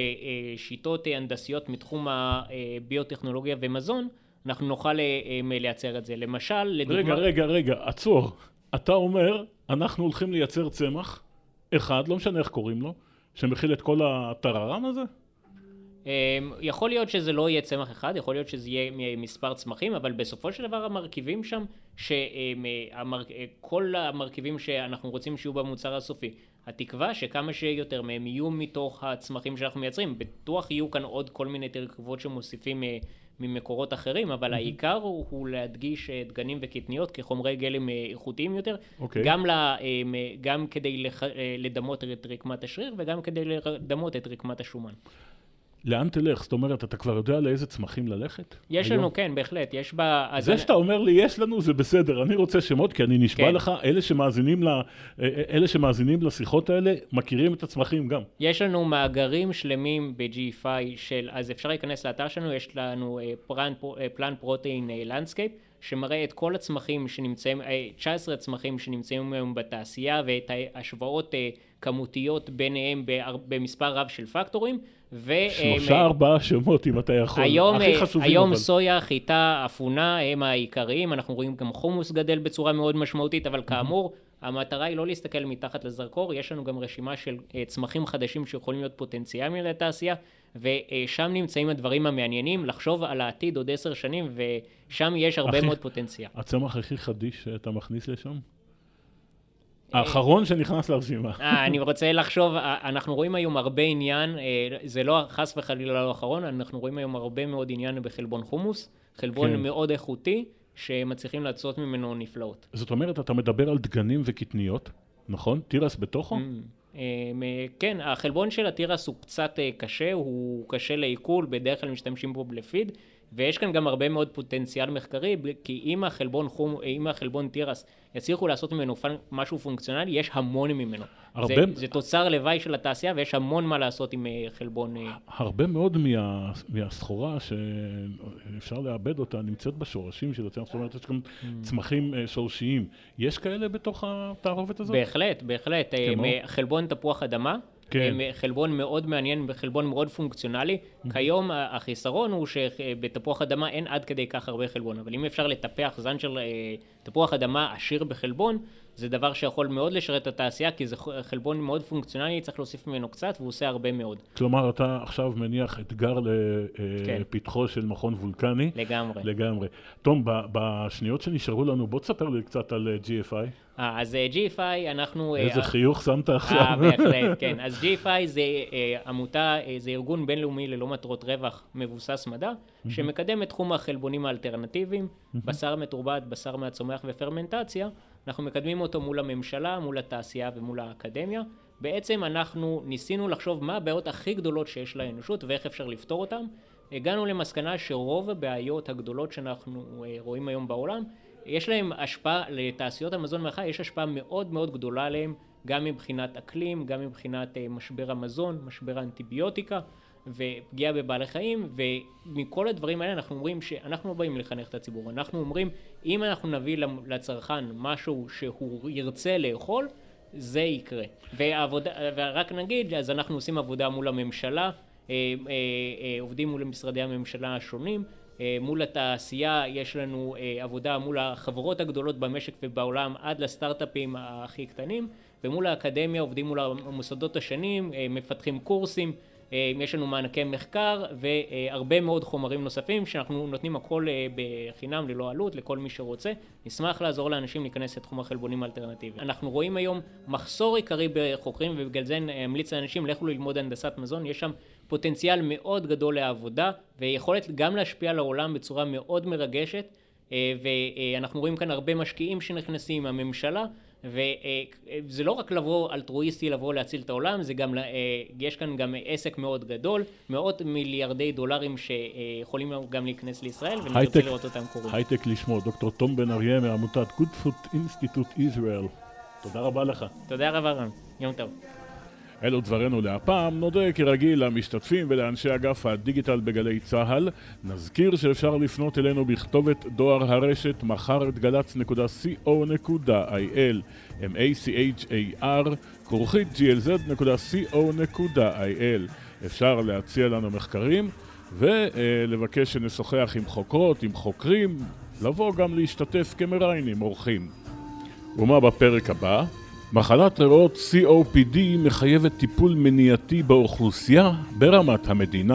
בשיטות הנדסיות מתחום הביוטכנולוגיה ומזון, אנחנו נוכל לייצר את זה. למשל, לדוגמה... רגע, רגע, רגע, עצור. אתה אומר, אנחנו הולכים לייצר צמח אחד, לא משנה איך קוראים לו, שמכיל את כל הטררם הזה? יכול להיות שזה לא יהיה צמח אחד, יכול להיות שזה יהיה מספר צמחים, אבל בסופו של דבר המרכיבים שם, שכל המרכיבים שאנחנו רוצים שיהיו במוצר הסופי, התקווה שכמה שיותר מהם יהיו מתוך הצמחים שאנחנו מייצרים, בטוח יהיו כאן עוד כל מיני תרכובות שמוסיפים ממקורות אחרים, אבל העיקר הוא, הוא להדגיש דגנים וקטניות כחומרי גלם איכותיים יותר, okay. גם, לה, גם כדי לח, לדמות את רקמת השריר וגם כדי לדמות את רקמת השומן. לאן תלך? זאת אומרת, אתה כבר יודע לאיזה צמחים ללכת? יש היום? לנו, כן, בהחלט. יש בה... זה אני... שאתה אומר לי, יש לנו, זה בסדר. אני רוצה שמות, כי אני נשבע כן. לך, אלה שמאזינים, לה, אלה שמאזינים לשיחות האלה, מכירים את הצמחים גם. יש לנו מאגרים שלמים ב-ג'י פיי של, אז אפשר להיכנס לאתר שלנו, יש לנו פלן פרוטאין לנדסקייפ, שמראה את כל הצמחים שנמצאים, תשע עשרה צמחים שנמצאים היום בתעשייה, ואת ההשוואות כמותיות ביניהם במספר רב של פקטורים. שלושה ארבעה שמות אם אתה יכול, היום, הכי חשובים. היום אבל. סויה, חיטה, אפונה הם העיקריים, אנחנו רואים גם חומוס גדל בצורה מאוד משמעותית, אבל כאמור, המטרה היא לא להסתכל מתחת לזרקור, יש לנו גם רשימה של צמחים חדשים שיכולים להיות פוטנציאליים לתעשייה, ושם נמצאים הדברים המעניינים, לחשוב על העתיד עוד עשר שנים, ושם יש הרבה הכי, מאוד פוטנציאל. הצמח הכי חדיש שאתה מכניס לשם? האחרון שנכנס לרשימה. אני רוצה לחשוב, אנחנו רואים היום הרבה עניין, זה לא חס וחלילה לא האחרון, אנחנו רואים היום הרבה מאוד עניין בחלבון חומוס, חלבון כן. מאוד איכותי, שמצליחים לעשות ממנו נפלאות. זאת אומרת, אתה מדבר על דגנים וקטניות, נכון? תירס בתוכו? Mm, כן, החלבון של התירס הוא קצת קשה, הוא קשה לעיכול, בדרך כלל משתמשים בו בלפיד, ויש כאן גם הרבה מאוד פוטנציאל מחקרי, כי אם החלבון חום, אם החלבון תירס יצליחו לעשות ממנו משהו פונקציונלי, יש המון ממנו. הרבה... זה, זה תוצר לוואי של התעשייה, ויש המון מה לעשות עם חלבון. הרבה מאוד מה, מהסחורה שאפשר לאבד אותה, נמצאת בשורשים של התירס, זאת אומרת, יש גם צמחים שורשיים. יש כאלה בתוך התערובת הזאת? בהחלט, בהחלט. חלבון תפוח אדמה, כן. חלבון מאוד מעניין וחלבון מאוד פונקציונלי. Mm-hmm. כיום החיסרון הוא שבתפוח אדמה אין עד כדי כך הרבה חלבון, אבל אם אפשר לטפח זן של תפוח אדמה עשיר בחלבון, זה דבר שיכול מאוד לשרת את התעשייה, כי זה חלבון מאוד פונקציונלי, צריך להוסיף ממנו קצת, והוא עושה הרבה מאוד. כלומר, אתה עכשיו מניח אתגר לפתחו כן. של מכון וולקני. לגמרי. לגמרי. תום, בשניות שנשארו לנו, בוא תספר לי קצת על ג'י אף איי. אז ג'י אף איי אנחנו... איזה חיוך שמת עכשיו. אה, בהחלט, כן. אז ג'י אף איי זה עמותה, זה ארגון בינלאומי ללא מטרות רווח מבוסס מדע, שמקדם את תחום החלבונים האלטרנטיביים, בשר מתורבת, בשר מהצומח ופרמנטציה. אנחנו מקדמים אותו מול הממשלה, מול התעשייה ומול האקדמיה. בעצם אנחנו ניסינו לחשוב מה הבעיות הכי גדולות שיש לאנושות ואיך אפשר לפתור אותן. הגענו למסקנה שרוב הבעיות הגדולות שאנחנו רואים היום בעולם, יש להם השפעה, לתעשיות המזון מהחי, יש השפעה מאוד מאוד גדולה עליהם, גם מבחינת אקלים, גם מבחינת משבר המזון, משבר האנטיביוטיקה ופגיעה בבעלי חיים, ומכל הדברים האלה אנחנו אומרים שאנחנו לא באים לחנך את הציבור, אנחנו אומרים אם אנחנו נביא לצרכן משהו שהוא ירצה לאכול, זה יקרה. ועבודה, ורק נגיד, אז אנחנו עושים עבודה מול הממשלה, עובדים מול משרדי הממשלה השונים, מול התעשייה יש לנו עבודה מול החברות הגדולות במשק ובעולם עד לסטארט-אפים הכי קטנים, ומול האקדמיה עובדים מול המוסדות השונים, מפתחים קורסים, יש לנו מענקי מחקר והרבה מאוד חומרים נוספים שאנחנו נותנים הכל בחינם ללא עלות לכל מי שרוצה. נשמח לעזור לאנשים להיכנס לתחום החלבונים האלטרנטיביים. אנחנו רואים היום מחסור עיקרי בחוקרים, ובגלל זה נמליץ לאנשים לכו ללמוד הנדסת מזון. יש שם פוטנציאל מאוד גדול לעבודה ויכולת גם להשפיע על העולם בצורה מאוד מרגשת, ואנחנו רואים כאן הרבה משקיעים שנכנסים, הממשלה, וזה לא רק לבוא אלטרואיסטי, לבוא להציל את העולם, זה גם, יש כאן גם עסק מאוד גדול, מאות מיליארדי דולרים שיכולים גם להיכנס לישראל, ונרצה לראות אותם קורים. הייטק לשמו, דוקטור תום בן אריה מעמותת Good Food Institute Israel. תודה רבה לך. תודה רבה רם, יום טוב. אלו דברנו להפעם, נודה כרגיל למשתתפים ולאנשי אגף הדיגיטל בגלי צהל. נזכיר שאפשר לפנות אלינו בכתובת דואר הרשת מחר את גלץ נקודה סי או נקודה איי אל M-A-C-H-A-R כרוכית ג'י אל זד נקודה סי או נקודה איי אל. אפשר להציע לנו מחקרים ולבקש שנשוחח עם חוקרות, עם חוקרים, לבוא גם להשתתף כמראיינים אורחים. ומה בפרק הבא? מחלת ריאות סי או פי די מחייבת טיפול מניעתי באוכלוסייה ברמת המדינה.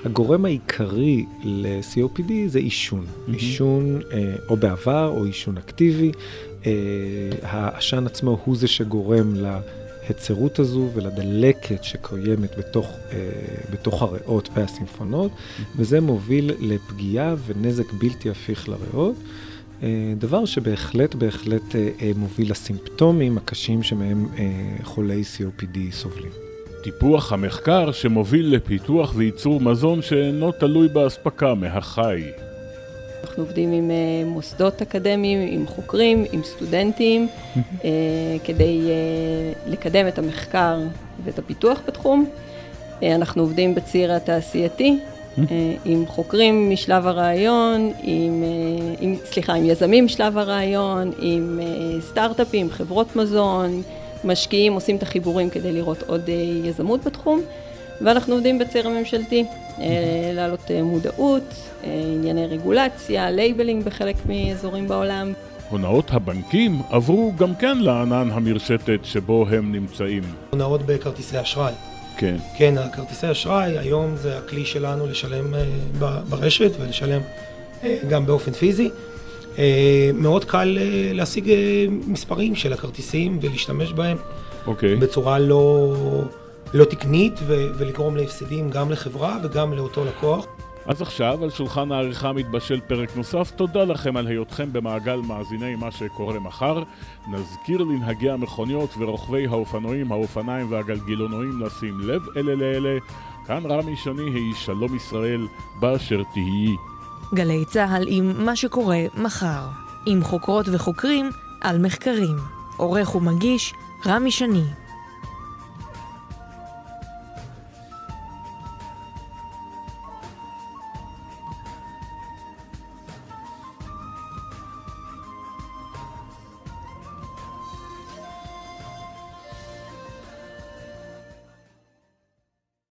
הגורם העיקרי ל-סי או פי די זה עישון. Mm-hmm. עישון אה, או בעבר או עישון אקטיבי. אה, העשן עצמו הוא זה שגורם להצרות הזו ולדלקת שקיימת בתוך, אה, בתוך הריאות והסימפונות, mm-hmm. וזה מוביל לפגיעה ונזק בלתי הפיך לריאות. דבר שבהחלט, בהחלט מוביל לסימפטומים הקשים שמהם חולי סי או פי די סובלים. טיפוח המחקר שמוביל לפיתוח וייצור מזון שאינו תלוי בהספקה מהחי. אנחנו עובדים עם מוסדות אקדמיים, עם חוקרים, עם סטודנטים, כדי לקדם את המחקר ואת הפיתוח בתחום. אנחנו עובדים בציר התעשייתי, עם חוקרים משלב הרעיון, עם, עם, סליחה, עם יזמים משלב הרעיון, עם סטארט-אפים, חברות מזון, משקיעים, עושים את החיבורים כדי לראות עוד יזמות בתחום, ואנחנו עובדים בציר הממשלתי, להעלות מודעות, ענייני רגולציה, לייבלינג בחלק מאזורים בעולם. הונאות הבנקים עברו גם כן לענן המרשתת שבו הם נמצאים. הונאות בכרטיסי אשראי. כן. כן, הכרטיסי אשראי, היום זה הכלי שלנו לשלם ברשת ולשלם גם באופן פיזי. מאוד קל להשיג מספרים של הכרטיסים ולהשתמש בהם אוקיי. בצורה לא, לא תקנית ולגרום להפסדים גם לחברה וגם לאותו לקוח. אז עכשיו על שולחן העריכה מתבשל פרק נוסף. תודה לכם על היותכם במעגל מאזיני מה שקורה מחר. נזכיר לנהגי המכוניות ורוכבי האופנועים, האופניים והגלגילונועים לשים לב אלה לאלה. כאן רמי שני היא שלום ישראל באשר תהיי. גלי צהל עם מה שקורה מחר. עם חוקרות וחוקרים על מחקרים. עורך ומגיש רמי שני.